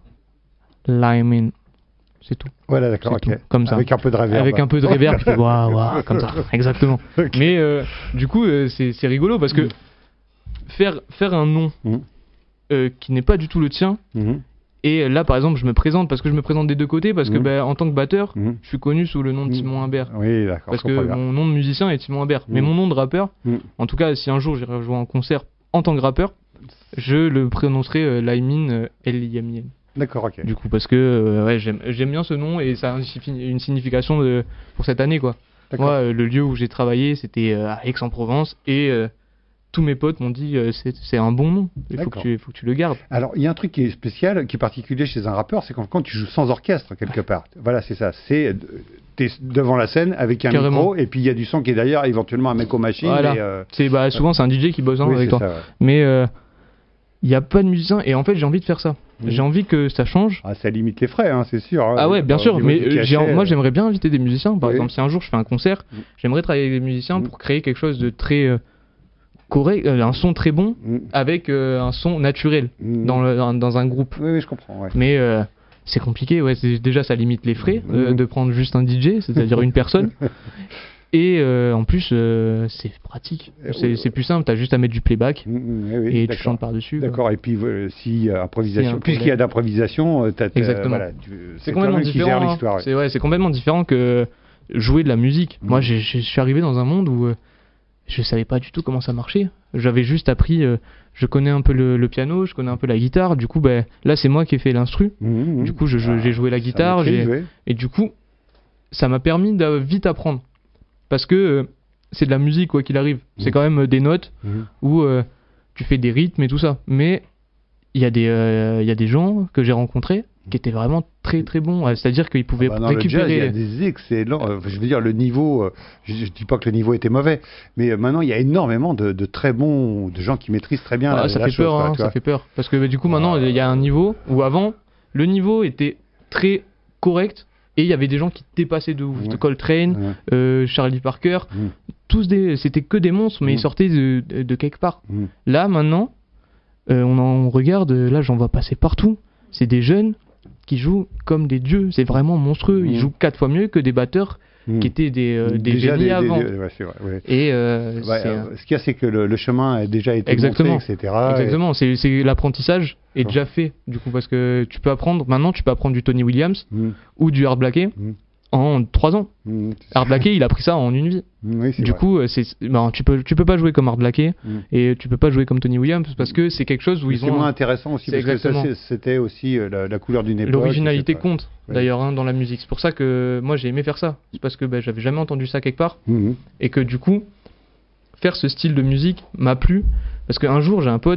Lymin. C'est tout. Voilà, d'accord, C'est ok. tout, comme ça. Avec un peu de reverb. Avec un peu de reverb, je fais waouh, waouh, comme ça, exactement. Ok. Mais euh, du coup, euh, c'est c'est rigolo parce que faire, faire un nom Mhm. euh, qui n'est pas du tout le tien, Mhm. et là par exemple, je me présente parce que je me présente des deux côtés, parce que Mhm. bah, en tant que batteur, Mhm. je suis connu sous le nom de Mhm. Timon Imbert. Oui, d'accord. Parce je que comprends bien. mon nom de musicien est Timon Imbert. Mais Mhm. mon nom de rappeur, Mhm. en tout cas, si un jour j'irai jouer en concert en tant que rappeur, je le prononcerai euh, Lymin euh, El Yamien. D'accord, ok. Du coup, parce que euh, ouais, j'aime j'aime bien ce nom et ça a une une signification de, pour cette année, quoi. D'accord. Moi, euh, le lieu où j'ai travaillé, c'était euh, à Aix-en-Provence et euh, tous mes potes m'ont dit euh, c'est c'est un bon nom, il faut que, D'accord. tu, faut que tu le gardes. Alors, il y a un truc qui est spécial, qui est particulier chez un rappeur, c'est quand, quand tu joues sans orchestre, quelque part. Voilà, c'est ça. C'est, t'es devant la scène avec un Carrément. micro, et puis il y a du son qui est derrière, éventuellement un mec aux machines. Voilà. Et, euh, C'est bah, souvent c'est un D J qui bosse hein, oui, avec c'est toi. ça, ouais. Mais euh, il n'y a pas de musicien et en fait j'ai envie de faire ça. Mhm. J'ai envie que ça change. Ah, ça limite les frais, hein, c'est sûr. hein. Ah ouais, bien Au sûr, niveau mais du euh, j'ai- cachet, moi euh, j'aimerais bien inviter des musiciens. Par Oui. exemple, si un jour je fais un concert, Mm. j'aimerais travailler avec des musiciens Mm. pour créer quelque chose de très euh, correct, euh, un son très bon mm, avec euh, un son naturel mm. dans, le- dans, dans un groupe. Oui, oui, je comprends. Ouais. Mais euh, c'est compliqué, ouais. c'est- Déjà, ça limite les frais euh, Mhm. de prendre juste un D J, c'est-à-dire une personne. Et euh, en plus, euh, c'est pratique. Euh, C'est oui. c'est plus simple, t'as juste à mettre du playback Mm, mm, oui, oui, et tu d'accord. chantes par-dessus. quoi. D'accord, et puis euh, si euh, improvisation, S'il y a un puisqu'il y a d'improvisation, euh, t'as, t'as- Exactement. voilà, tu- C'est c'est complètement toi-même qui gère différent. hein. l'histoire. ouais. C'est ouais, c'est complètement différent que jouer de la musique. Mhm. Moi, j'ai- j'ai- je suis arrivé dans un monde où euh, je savais pas du tout comment ça marchait. J'avais juste appris, euh, je connais un peu le, le piano, je connais un peu la guitare. Du coup, ben là, c'est moi qui ai fait l'instru. Mm, mm. Du coup, je- je- j'ai joué la ça guitare, maîtrise, j'ai- ouais. Et du coup, ça m'a permis de vite apprendre. Parce que euh, c'est de la musique, quoi qu'il arrive. C'est Mhm. quand même euh, des notes Mhm. où euh, tu fais des rythmes et tout ça. Mais il y, a des, euh, il y a des gens que j'ai rencontrés qui étaient vraiment très très bons. Euh, C'est-à-dire qu'ils pouvaient Ah bah, dans le jazz, il y récupérer. a des excellents. euh, je veux dire, le niveau. euh, je, je dis pas que le niveau était mauvais, mais euh, maintenant il y a énormément de, de très bons, de gens qui maîtrisent très bien Ah, la, ça la fait chose, peur, quoi, hein, tu ça vois. fait peur. Parce que bah, du coup, maintenant, Ah. il y a un niveau où avant, le niveau était très correct et il y avait des gens qui dépassaient de ouf. Ouais. Coltrane, Ouais. euh, Charlie Parker, Mm. tous des, c'était que des monstres, mais Mm. ils sortaient de, de, de quelque part. Mm. Là, maintenant, euh, on, en, on regarde, euh, là, j'en vois passer partout. C'est des jeunes qui jouent comme des dieux. C'est vraiment monstrueux. Ils Mm. jouent quatre fois mieux que des batteurs Mm. qui étaient des, euh, des Déjà, génies des- des- avant. des- ouais, c'est vrai, ouais. Et euh, Ouais, c'est, euh, ce qu'il y a, c'est que le, le chemin a déjà été Exactement. montré, et cetera. exactement, c'est, c'est l'apprentissage est Ouais. déjà fait. Du coup, parce que tu peux apprendre, maintenant, tu peux apprendre du Tony Williams Et- Mm. ou du Art Blakey Mm. en trois ans. Mm. Art Blakey, il a pris ça en une vie. Mm, oui, c'est Du vrai. coup, euh, c'est, ben, tu peux, tu peux pas jouer comme Art Blakey Mm. et tu peux pas jouer comme Tony Williams parce que c'est quelque chose où Mais ils c'est ont moins intéressant aussi c'est parce que ça, exactement. c'est- c'était aussi euh, la, la couleur d'une époque. l'originalité et cetera. compte Ouais. d'ailleurs hein, dans la musique. C'est pour ça que moi j'ai aimé faire ça. C'est parce que ben, j'avais jamais entendu ça quelque part Mhm. et que du coup faire ce style de musique m'a plu parce qu'un jour j'ai un pote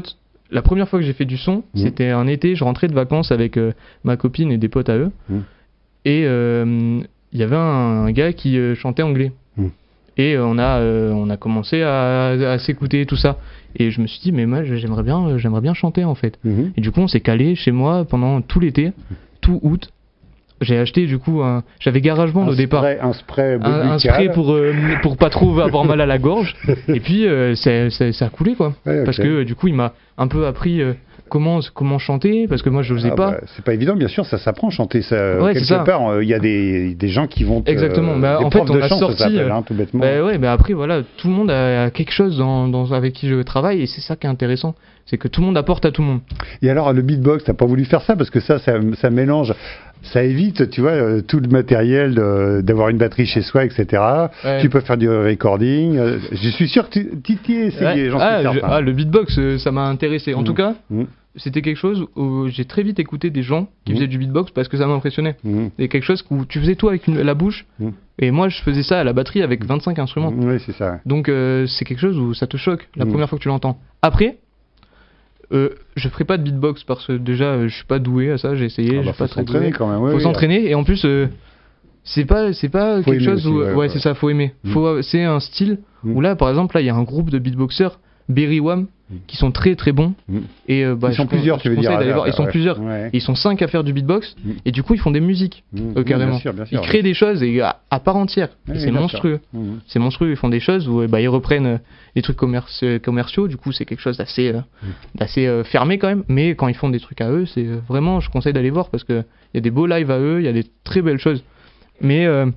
la première fois que j'ai fait du son, Mmh. c'était un été, je rentrais de vacances avec euh, ma copine et des potes à eux. Mmh. Et euh, il y avait un, un gars qui euh, chantait anglais. Mmh. Et euh, on, a, euh, on a commencé à, à s'écouter tout ça. Et je me suis dit, mais moi j'aimerais bien, euh, j'aimerais bien chanter en fait. Mhm. Et du coup, on s'est calé chez moi pendant tout l'été, tout août. J'ai acheté du coup, un... j'avais GarageBand Un au départ. spray- Un spray Un, un buccal. spray pour, euh, pour pas trop avoir mal à la gorge. Et puis, euh, ça, ça, ça a coulé quoi. Ouais, ok. Parce que euh, du coup, il m'a un peu appris euh, comment, comment chanter, parce que moi je n'osais Ah pas. bah, c'est pas évident, bien sûr, ça s'apprend chanter. Ça, Ouais, c'est quelque ça. part, euh, il y a des, des gens qui vont. te- Exactement. Bah, des en fait, profs on de a chant, sorti, ça s'appelle, euh, hein, tout bêtement. Bah ouais, mais après voilà, tout le monde a, a quelque chose dans, dans, avec qui je travaille et c'est ça qui est intéressant, c'est que tout le monde apporte à tout le monde. Et alors, le beatbox, t'as pas voulu faire ça parce que ça, ça, ça mélange, ça évite, tu vois, euh, tout le matériel de- d'avoir une batterie chez soi, et cetera. Ouais. Tu peux faire du recording. euh, Je suis sûr que tu tu t'y es essayé, Ouais. j'en suis Ah, je- certain. ah, le beatbox, euh, ça m'a intéressé. En Mhm. tout cas, Mhm. c'était quelque chose où j'ai très vite écouté des gens qui Mhm. faisaient du beatbox parce que ça m'impressionnait. Mhm. C'est quelque chose où tu faisais tout avec une- la bouche Mhm. et moi je faisais ça à la batterie avec vingt-cinq instruments. Oui, c'est ça. Donc euh, c'est quelque chose où ça te choque la Mhm. première fois que tu l'entends. Après, euh, je ferai pas de beatbox parce que déjà euh, je suis pas doué à ça, j'ai essayé, Ah je bah, suis pas faut très s'entraîner doué. quand même. ouais, Faut oui. s'entraîner et en plus euh, c'est pas c'est pas Faut quelque aimer chose aussi, où ouais, ouais, ouais. c'est ça, faut aimer. Mm. Faut c'est un style Mm. où là par exemple là il y a un groupe de beatboxers Berry Wham Mm. qui sont très très bons Mm. et euh, bah, Ils sont je con- plusieurs, je tu veux conseille dire. d'aller à- voir. Ils sont ouais. plusieurs. Ouais. Ils sont cinq à faire du beatbox Mm. et du coup ils font des musiques Mm. euh, Oui, carrément. Bien sûr, bien sûr. Ils créent des choses et à, à part entière. Oui, Et oui, c'est bien monstrueux. sûr. Mhm. C'est monstrueux, ils font des choses où euh, bah, ils reprennent euh, des trucs commerci- euh, commerciaux, du coup c'est quelque chose d'assez euh, Mm. d'assez euh, fermé quand même, mais quand ils font des trucs à eux, c'est euh, vraiment, je conseille d'aller voir parce qu'il y a des beaux lives à eux, il y a des très belles choses. Mais euh,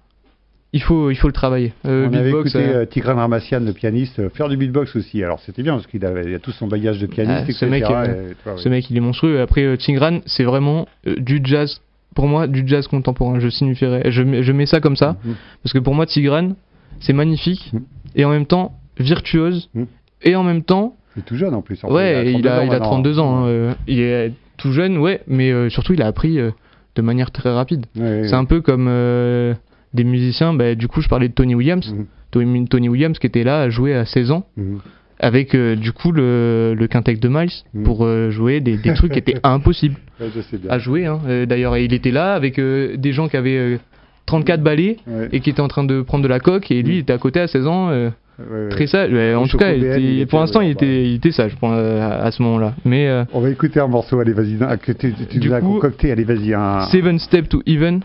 il, faut, il faut le travailler. Euh, On avait beatbox, écouté euh, euh, Tigran Armassian, le pianiste, euh, faire du beatbox aussi. Alors c'était bien parce qu'il avait il a tout son bagage de pianiste, Ah, et ce cetera. mec, euh, et, tu vois, ce oui. mec il est monstrueux. Après euh, Tigran, c'est vraiment euh, du jazz. Pour moi, du jazz contemporain, je signifierais, je, mets- je mets ça comme ça, Mhm. parce que pour moi Tigran, c'est magnifique, Mm. et en même temps virtuose, Mm. et en même temps Il est tout jeune en plus. Enfin, ouais, il a, il a trente-deux ans. hein, Ouais. euh, il est tout jeune, ouais, mais euh, surtout il a appris euh, de manière très rapide. Ouais, C'est un peu comme euh, des musiciens, bah, du coup je parlais de Tony Williams. Mhm. Tony, Tony Williams qui était là à jouer à seize ans, Mhm. avec euh, du coup le, le quintet de Miles, Mhm. pour euh, jouer des, des trucs qui étaient impossibles Ouais, je sais bien. à jouer. Hein. Euh, D'ailleurs, il était là avec euh, des gens qui avaient euh, trente-quatre ballets Ouais. et qui étaient en train de prendre de la coque, et lui il était à côté à seize ans. euh, Ouais, ouais. Très sage. Ouais, en Le tout cas, il Choco B N, était- il était- pour l'instant, ouais, il, bah. était, il était sage pour, euh, à, à ce moment-là. Mais euh, On va écouter un morceau, allez vas-y, un- que tu, tu Du nous as coup, concocté, allez vas-y. Un... Seven Step to Even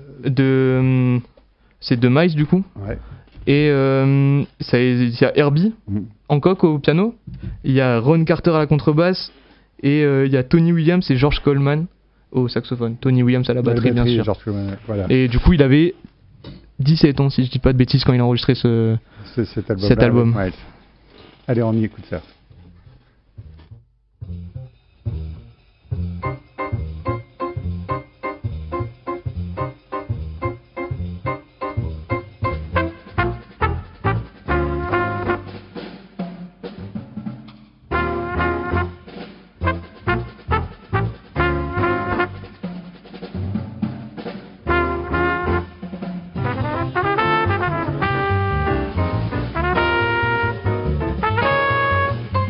de hum, c'est de Miles du coup. Ouais. Et euh, ça, il y a Herbie Mhm. Hancock au piano, il y a Ron Carter à la contrebasse, et euh, il y a Tony Williams et George Coleman au saxophone. Tony Williams à la batterie, bien sûr. George Coleman, voilà. Et du coup, il avait dix-sept ans, si je dis pas de bêtises, quand il a enregistré ce. C'est cet album. cet album. Allez, on y écoute ça. Thank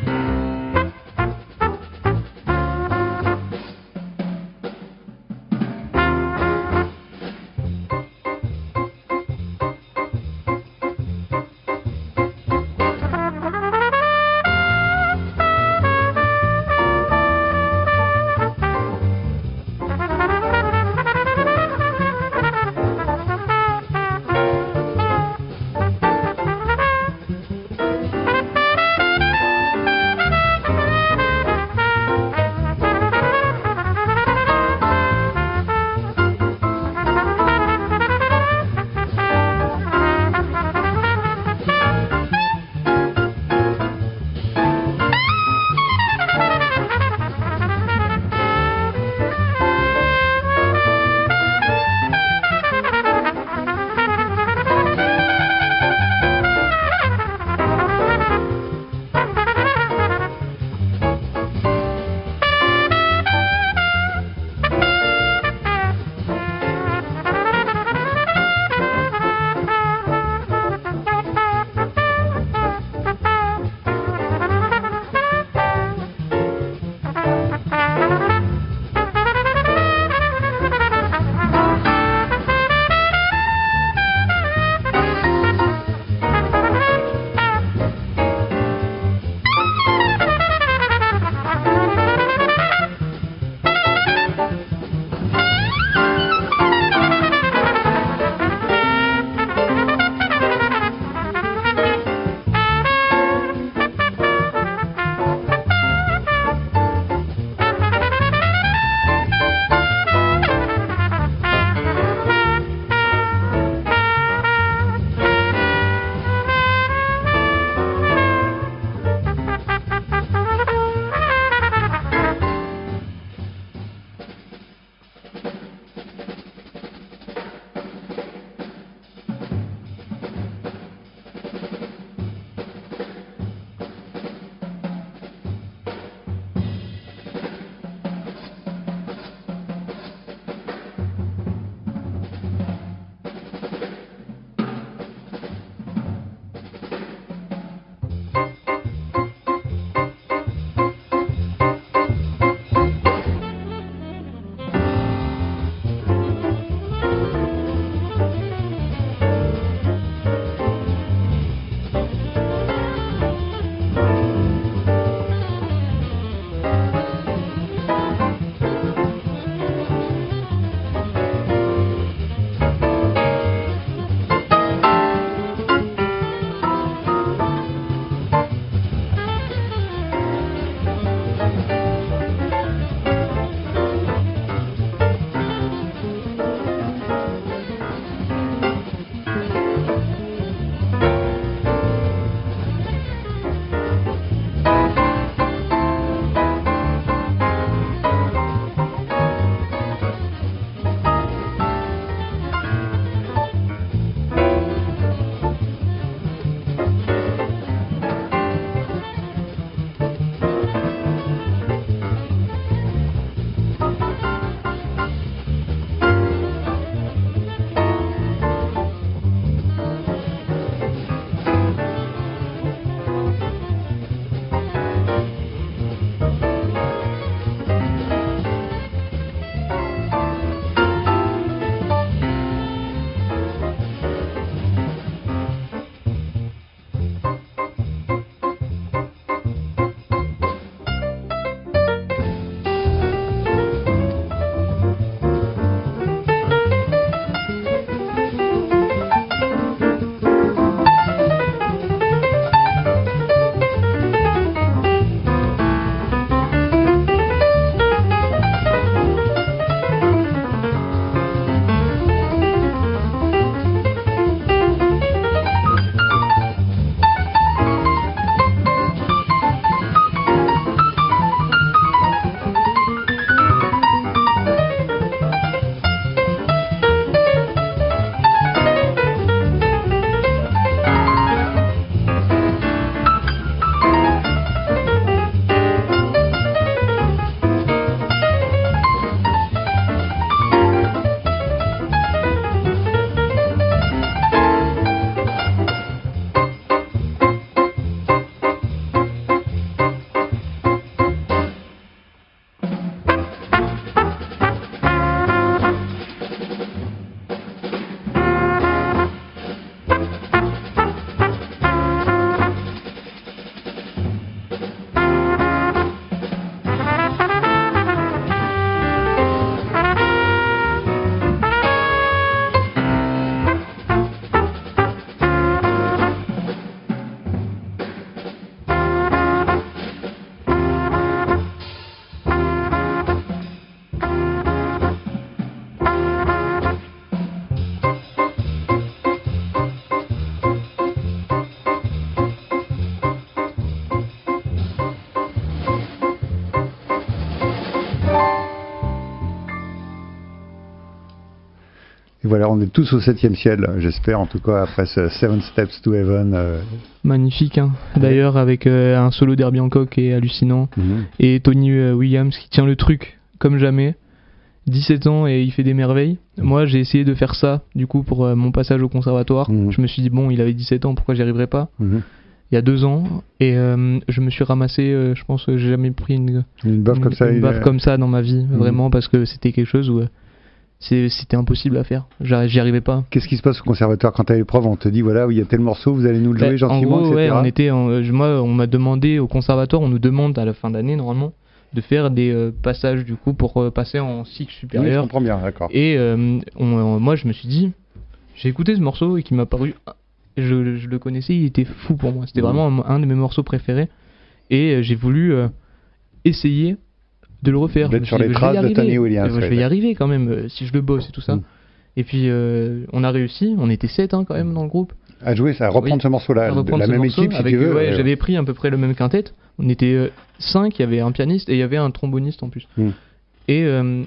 Et voilà, on est tous au septième ciel, j'espère, en tout cas, après ce Seven Steps to Heaven. Euh... Magnifique, hein. D'ailleurs, avec euh, un solo d'Herbie Hancock qui est hallucinant. Mm-hmm. Et Tony euh, Williams qui tient le truc comme jamais. dix-sept ans et il fait des merveilles. Moi, j'ai essayé de faire ça, du coup, pour euh, mon passage au conservatoire. Mm-hmm. Je me suis dit, bon, il avait dix-sept ans, pourquoi j'y arriverais pas? Mm-hmm. Il y a deux ans. Et euh, je me suis ramassé, euh, je pense que j'ai jamais pris une, une baffe une, comme ça, une une... baffe comme ça dans ma vie, Mm-hmm. vraiment, parce que c'était quelque chose où... Euh, C'est, c'était impossible à faire, J'arri- j'y arrivais pas. Qu'est-ce qui se passe au conservatoire quand t'as l'épreuve? On te dit voilà, il y a tel morceau, vous allez nous le jouer Bah, gentiment, en gros, et cetera. ouais, on était, en- euh, moi, on m'a demandé au conservatoire, on nous demande à la fin d'année normalement de faire des euh, passages du coup pour euh, passer en cycle Oui, je supérieur. comprends bien, d'accord. Et euh, on- on- moi, je me suis dit, j'ai écouté ce morceau et qui m'a paru, je, je le connaissais, il était fou pour moi. C'était Mhm. vraiment un, un de mes morceaux préférés. Et euh, j'ai voulu euh, essayer de le refaire. D'être Je me sur suis les dit, je vais traces y de arriver. Tony Williams, Je vais ouais, y ouais. arriver quand même euh, si je le bosse et tout ça. Mhm. Et puis euh, on a réussi, on était sept hein, quand même dans le groupe. À jouer, ça, à reprendre Oui. ce morceau-là, À de reprendre la ce même morceau équipe, si avec, tu veux. ouais, euh, j'avais pris à peu près le même quintet. On était euh, cinq, il y avait un pianiste et il y avait un tromboniste en plus. Mm. Et euh,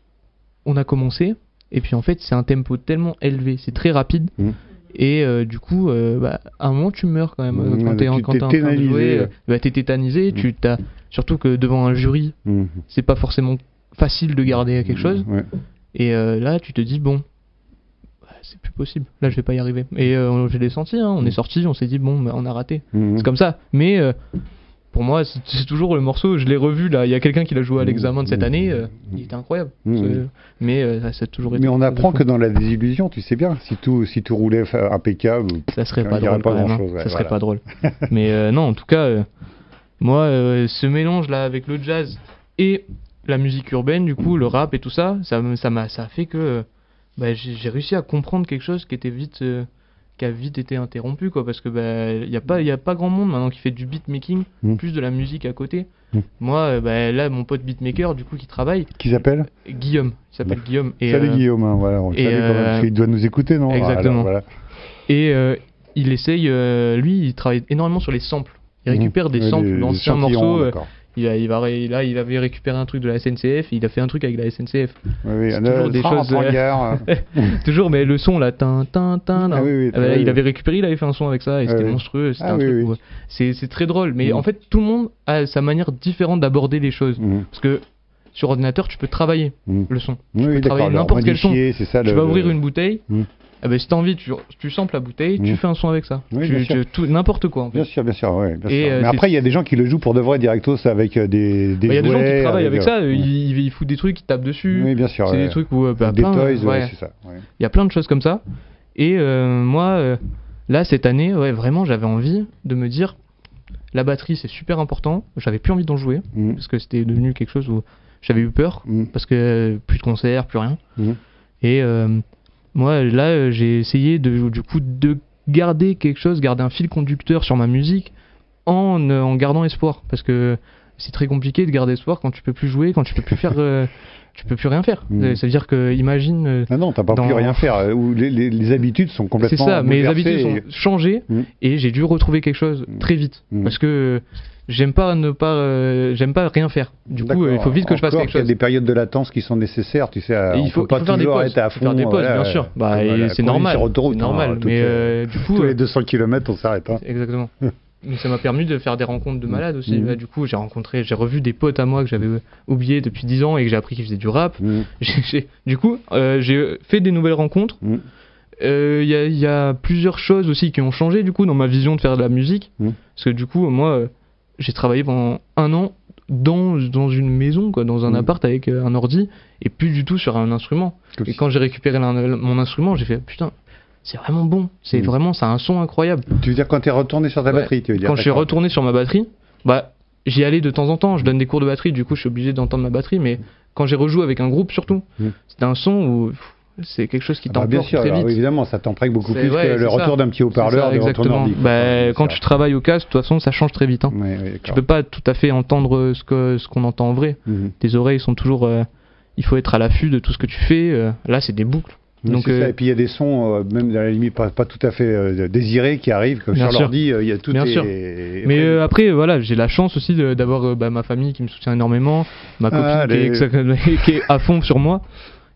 on a commencé, et puis en fait c'est un tempo tellement élevé, c'est très rapide. Mm. Et euh, du coup, euh, bah, à un moment tu meurs quand même. Mm, quand t'es, en- tu quand t'es t'es en train de tétanisé, jouer, ouais. euh, bah, t'es tétanisé. Mm. Tu t'as, surtout que devant un jury, mm, c'est pas forcément facile de garder quelque chose. ouais. Et euh, là, tu te dis, bon, bah, c'est plus possible. Là, je vais pas y arriver. Et euh, je l'ai senti, hein, on Mm. est sorti, on s'est dit, bon, bah, on a raté. Mm. C'est comme ça. Mais euh, pour moi, c'est, c'est toujours le morceau, je l'ai revu là. Il y a quelqu'un qui l'a joué à l'examen de cette Mm. année. euh, il était incroyable. Mm. C'est- Mais euh, ça, ça a toujours été. Mais on quelque chose de apprend fou. que dans la désillusion, tu sais bien, si tout, si tout roulait fa- impeccable, Ça serait on pas dirait drôle. pas quand même, hein. grand-chose, ouais, ça serait voilà. pas drôle. Mais euh, non, en tout cas, euh, moi, euh, ce mélange là avec le jazz et la musique urbaine, du coup, le rap et tout ça, ça, me- ça m'a, ça a fait que euh, bah, j'ai, j'ai réussi à comprendre quelque chose qui était vite, euh, qui a vite été interrompu, quoi, parce que bah, il y a pas, il y a pas grand monde maintenant qui fait du beatmaking, Mm. plus de la musique à côté. Mm. Moi, euh, bah, là, mon pote beatmaker, du coup, qui travaille, qui s'appelle Guillaume, il s'appelle Guillaume. Et, Salut euh, Guillaume, hein, voilà, on le et, salue quand même, euh, parce qu'il doit nous écouter, non? exactement. Voilà, Et euh, il essaye, euh, lui, il travaille énormément sur les samples. Il voilà. récupère des Ouais, samples des d'anciens échantillons, morceaux. euh, d'accord. il, a, il va, ré- là, il avait récupéré un truc de la S N C F. Il a fait un truc avec la S N C F. Oui, oui, c'est le toujours des train choses, en euh, gare, euh, Toujours, mais le son là, tin, tin, tin, Ah tin. oui, oui, Ah bah là, oui, il oui. avait récupéré, il avait fait un son avec ça et Ah c'était oui. monstrueux. C'était Ah un oui, truc oui. où, euh, c'est, c'est très drôle. Mais Mm. en fait, tout le monde a sa manière différente d'aborder les choses. mhm. Parce que sur ordinateur, tu peux travailler Mm. le son. Oui, tu oui, peux d'accord, travailler le n'importe quel son. modifier, c'est ça, Tu le- vas ouvrir le- une bouteille. Mm. Ah bah, si t'as envie, tu, tu samples la bouteille, tu Mm. fais un son avec ça. Oui, tu, bien sûr. tu- tout, n'importe quoi en fait. Bien sûr, bien sûr, ouais, bien Et, sûr. euh, Mais c'est- après, il y a des gens qui le jouent pour de vrai directos avec euh, des, des Il y a des gens qui jouets, travaillent avec, euh, ça, ouais. ils, ils foutent des trucs, ils tapent dessus. Oui, bien sûr. c'est ouais. des trucs où euh, bah, des plein, toys, ouais. ouais, c'est ça. ouais. Il y a plein de choses comme ça. Et euh, moi, euh, là, cette année, ouais, vraiment, j'avais envie de me dire, la batterie, c'est super important. J'avais plus envie d'en jouer, Mm. parce que c'était devenu quelque chose où j'avais eu peur, Mm. parce que euh, plus de concerts, plus rien. Mm. Et euh, moi, là, euh, j'ai essayé de, du coup, de garder quelque chose, garder un fil conducteur sur ma musique, en, euh, en gardant espoir. Parce que c'est très compliqué de garder espoir quand tu peux plus jouer, quand tu peux plus faire... euh, tu peux plus rien faire. Mm. Euh, Ça veut dire que, imagine... euh, Non, non, t'as pas Dans- pu rien faire. euh, Où les, les, les habitudes sont C'est complètement ça, mes bouleversées habitudes et- sont changées Mm. et j'ai dû retrouver quelque chose Mm. très vite Mm. parce que j'aime pas ne pas euh, j'aime pas rien faire. Du coup, D'accord. euh, il faut vite que je fasse Encore quelque qu'il y a chose. des périodes de latence qui sont nécessaires, tu sais. Et on il faut, peut pas il faut faire des toujours pauses, être à il fond. faut faire des pauses, voilà, bien sûr. Bah, comme, et voilà, c'est quand on est normal, sur autoroute, c'est hein, normal. toutes, mais euh, euh, du coup, tous euh, les deux cents kilomètres, on s'arrête. Hein. exactement. Mais ça m'a permis de faire des rencontres de malades aussi. Mm. Bah, du coup, j'ai rencontré, j'ai revu des potes à moi que j'avais oubliés depuis dix ans et que j'ai appris qu'ils faisaient du rap. Mm. J'ai- j'ai- du coup, euh, j'ai fait des nouvelles rencontres. Mm. Euh, Il y, a- il y a plusieurs choses aussi qui ont changé du coup dans ma vision de faire de la musique. Mm. Parce que du coup, moi, euh, j'ai travaillé pendant un an dans, dans une maison, quoi, dans un Mm. appart avec euh, un ordi et plus du tout sur un instrument. Comme Et si- quand j'ai récupéré l'in- mon instrument, j'ai fait putain, c'est vraiment bon. C'est Mm. vraiment, ça a un son incroyable. Tu veux dire quand t'es retourné sur ta Ouais. batterie, tu veux dire Quand je suis d'accord. retourné sur ma batterie, bah j'y allais de temps en temps. Je donne des cours de batterie, du coup, je suis obligé d'entendre ma batterie. Mais quand j'ai rejoué avec un groupe, surtout, Mm. c'était un son où pff, c'est quelque chose qui Ah bah, t'emporte bien sûr, très alors, vite. évidemment, ça t'imprègne beaucoup C'est- plus ouais, que le c'est retour ça. d'un petit haut-parleur C'est ça, devant ton exactement. ordi. quoi. Bah, Ouais, quand bien tu sûr. travailles au casque, de toute façon, ça change très vite. Hein. Ouais, ouais, Tu d'accord. peux pas tout à fait entendre ce que ce qu'on entend en vrai. Mhm. Tes oreilles sont toujours. euh, il faut être à l'affût de tout ce que tu fais. euh, là, c'est des boucles. Oui, Donc, c'est euh, ça. Et puis il y a des sons, euh, même à la limite pas, pas tout à fait euh, désirés, qui arrivent. Comme Bien sur sûr. l'ordi, euh, il y a tout. Bien est- sûr. est Mais prévu. euh, après, euh, voilà, j'ai la chance aussi de- d'avoir euh, bah, ma famille qui me soutient énormément, ma copine Ah, qui, est, les- qui est à fond sur moi.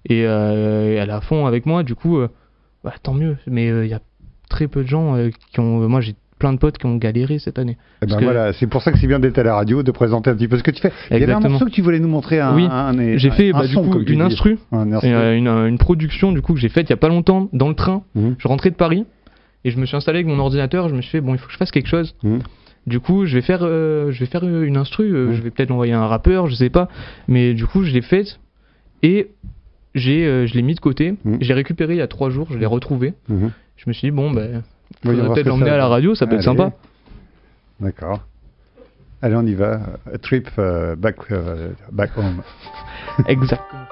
et euh, elle est à fond avec moi, du coup, euh, bah, tant mieux. Mais il euh, y a très peu de gens euh, qui ont. Euh, moi, j'ai plein de potes qui ont galéré cette année. Eh ben que... voilà, c'est pour ça que c'est bien d'être à la radio, de présenter un petit peu ce que tu fais. Il y avait un morceau que tu voulais nous montrer. Un, oui, un, un, j'ai fait un, bah, un du son, coup une instru, un instru. Et, euh, une, une production du coup que j'ai faite il y a pas longtemps dans le train. Mmh. Je rentrais de Paris et je me suis installé avec mon ordinateur. Je me suis fait bon, il faut que je fasse quelque chose. Mmh. Du coup, je vais faire, euh, je vais faire une instru. Euh, mmh. Je vais peut-être l'envoyer à un rappeur, je sais pas. Mais du coup, je l'ai faite et j'ai, euh, je l'ai mis de côté. Mmh. J'ai récupéré il y a trois jours. Je l'ai retrouvé. Mmh. Je me suis dit bon ben, bah, faudrait peut-être l'emmener à la radio. Ça peut Allez. être sympa. D'accord. Allez, on y va. A trip uh, back, uh, back home. Exactement.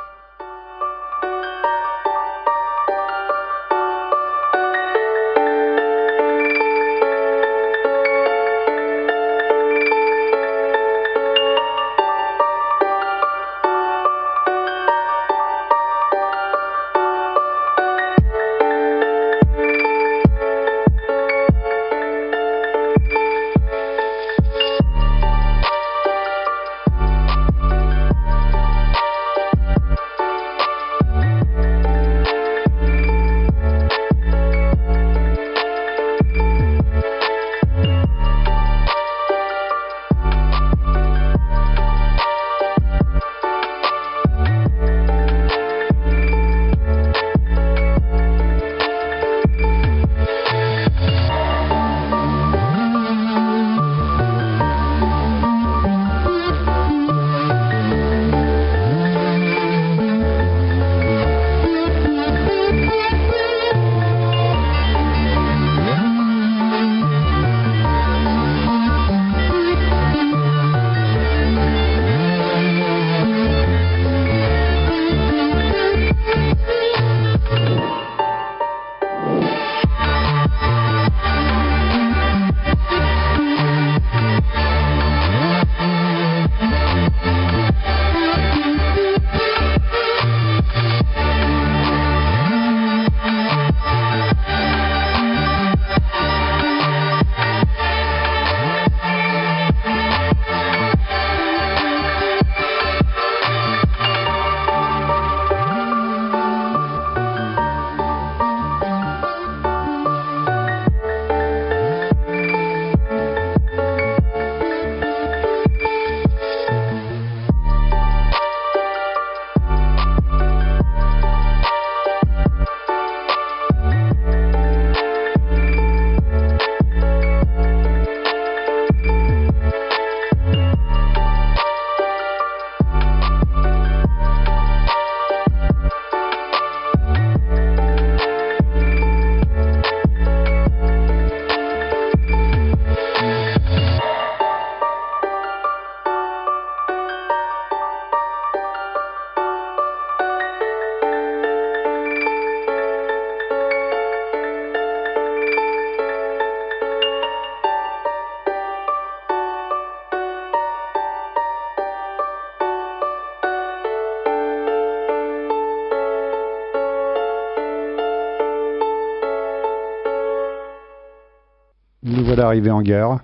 Nous voilà arrivés en gare.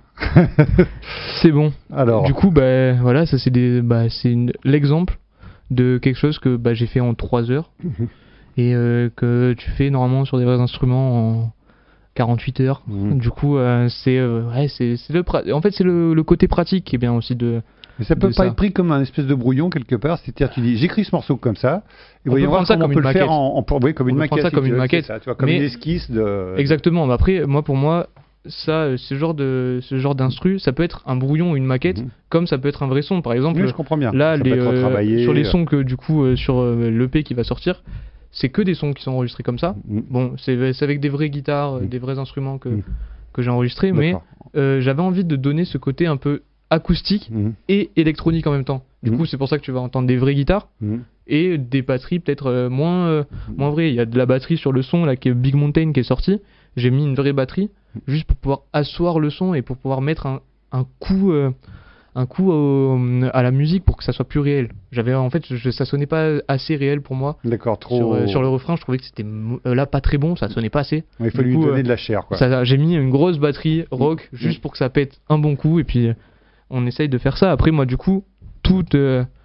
C'est bon. Alors. Du coup, bah, voilà, ça c'est des, bah, c'est une, l'exemple de quelque chose que bah, j'ai fait en trois heures mmh. et euh, que tu fais normalement sur des vrais instruments en quarante-huit heures. Mmh. Du coup, euh, c'est, euh, ouais, c'est, c'est le, pra- en fait, c'est le, le côté pratique qui est bien aussi de. Mais ça peut pas ça. être pris comme un espèce de brouillon quelque part, c'est-à-dire tu dis j'écris ce morceau comme ça, et on voyons voir comment on peut le faire en, en oui, comme on une maquette. Ça comme une maquette, ça, tu vois, comme mais une esquisse de. Exactement. Mais après, moi pour moi, ça, ce genre de, ce genre d'instru, ça peut être un brouillon ou une maquette, mmh. comme ça peut être un vrai son. Par exemple, oui, je comprends bien. Là, ça les, peut être euh, sur les sons que du coup euh, sur euh, l'E P qui va sortir, c'est que des sons qui sont enregistrés comme ça. Mmh. Bon, c'est, c'est avec des vraies guitares, mmh. des vrais instruments que mmh. que j'ai enregistrés, mais euh, j'avais envie de donner ce côté un peu acoustique mmh. et électronique en même temps. Du mmh. coup, c'est pour ça que tu vas entendre des vraies guitares mmh. et des batteries peut-être euh, moins euh, moins vraies. Il y a de la batterie sur le son là qui est Big Mountain qui est sorti. J'ai mis une vraie batterie juste pour pouvoir asseoir le son et pour pouvoir mettre un un coup euh, un coup au, à la musique pour que ça soit plus réel. J'avais en fait je, ça sonnait pas assez réel pour moi. D'accord, trop sur, euh, sur le refrain, je trouvais que c'était euh, là pas très bon, ça sonnait pas assez. Il faut du lui coup, donner euh, de la chair quoi. Ça, j'ai mis une grosse batterie rock mmh. juste pour que ça pète un bon coup et puis on essaye de faire ça. Après moi du coup tout euh,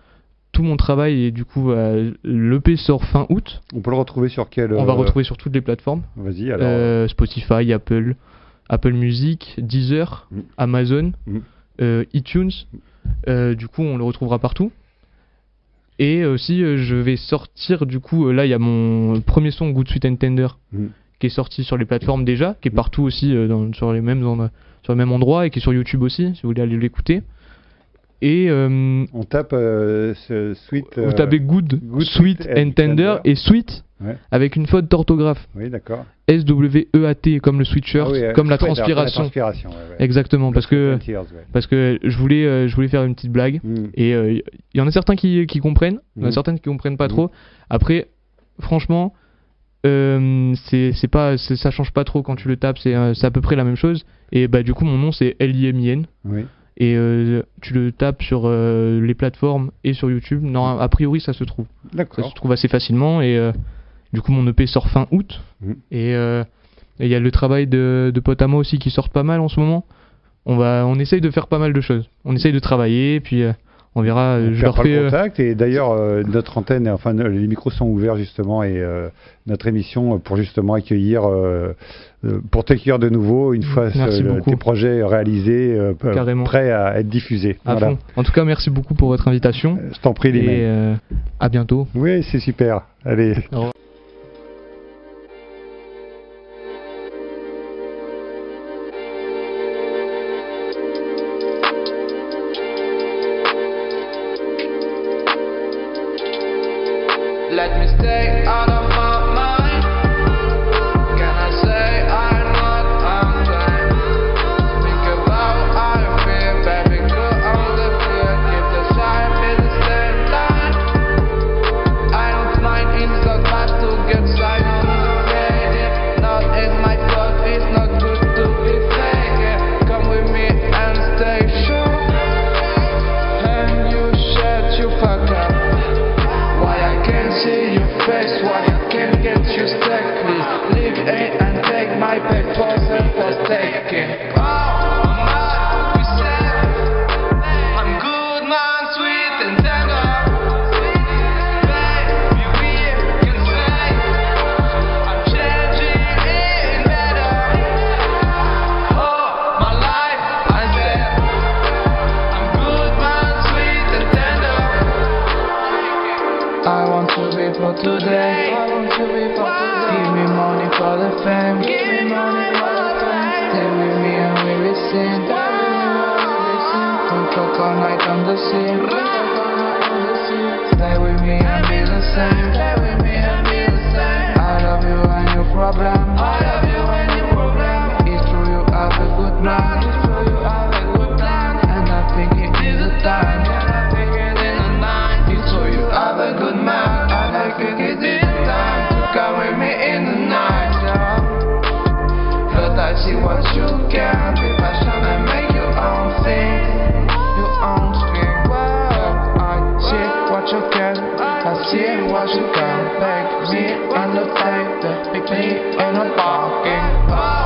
tout mon travail et du coup euh, l'E P sort fin août. On peut le retrouver sur quel On va euh, retrouver sur toutes les plateformes. Vas-y alors. Euh, Spotify, Apple, Apple Music, Deezer, Mm. Amazon, Mm. euh, iTunes. Euh, du coup, on le retrouvera partout. Et aussi, euh, je vais sortir, du coup, euh, là, il y a mon premier son, Good Sweet and Tender, Mm. qui est sorti sur les plateformes déjà, qui est Mm. partout aussi, euh, dans- sur, les mêmes endroits, sur le même endroit, et qui est sur YouTube aussi, si vous voulez aller l'écouter. Et euh, On tape euh, ce Sweet. vous euh, tapez Good, Good Sweet Sweet and and Tender, Tender. et Sweet, Ouais. avec une faute d'orthographe. Oui, d'accord. S W E A T, comme le sweatshirt, Ah oui, euh, comme la sweat, alors, transpiration. La transpiration, ouais, ouais. Exactement, parce que, Sweat and tears, ouais. parce que je, voulais, euh, je voulais faire une petite blague. Mm. Et il y en a certains qui, qui comprennent, il y en a Mhm. certaines qui comprennent pas Mhm. trop. Après, franchement, euh, c'est c'est pas, c'est- ça change pas trop quand tu le tapes, c'est euh, c'est à peu près la même chose. Et bah du coup, mon nom c'est L I M I N. Oui. Et euh, tu le tapes sur euh, les plateformes et sur YouTube. Non, a priori, ça se trouve. Ça D'accord. se trouve assez facilement. Et euh, du coup, mon E P sort fin août. Mhm. Et euh, et il y a le travail de, de potes à moi aussi qui sort pas mal en ce moment. On va, on essaye de faire pas mal de choses. On essaye de travailler, puis euh, on verra. On je perd leur pas fais. le euh, contact et d'ailleurs euh, notre antenne, enfin euh, les micros sont ouverts justement et euh, notre émission euh, pour justement accueillir, euh, euh, pour t'accueillir de nouveau une fois Merci ce- le- beaucoup. tes projets réalisés, euh, p- Carrément. prêts à être diffusés. à Voilà. fond. En tout cas, merci beaucoup pour votre invitation. Euh, Je t'en prie, les Et mecs. euh, à bientôt. Oui, c'est super. Allez. Au revoir. Let me stay out of my mind. Can I say I'm not on time? Think about how you feel, baby. Go on the field, keep the shine, be the same line. I don't mind insult, but to get signed on the fade. Not in my fault, it's not good to be fake. Yeah. Come with me and stay sure. And you shut your fuck up. Why I can't see your face, why I can't get you stuck. Please leave it and take my back for for taking. Oh, I'm not we said. I'm good man, sweet and tender. Baby, we can say I'm changing in better. Oh, my life, I said I'm good man, sweet and tender. I want to be for today. I want to be for today. Give me money for the fame. Give me money for the fame. Stay with me and we will sing. Stay with me and we will sing. Don't talk all night on the sea. Don't talk all night on the sea. Stay with me and be the same. Stay with me and be the same. I love you and your problem. I love you and your problem. It's true you have a good plan. It's true you have a good plan. And I think it is the time. And I think it is the night. It's true you have a good man. And I think it is the time to come with me in the night. Yeah. But I see what you can. Be passion and make your own thing. Your own thing. But I see what you can. I see what you can. Make me on the table. Pick me in the parking.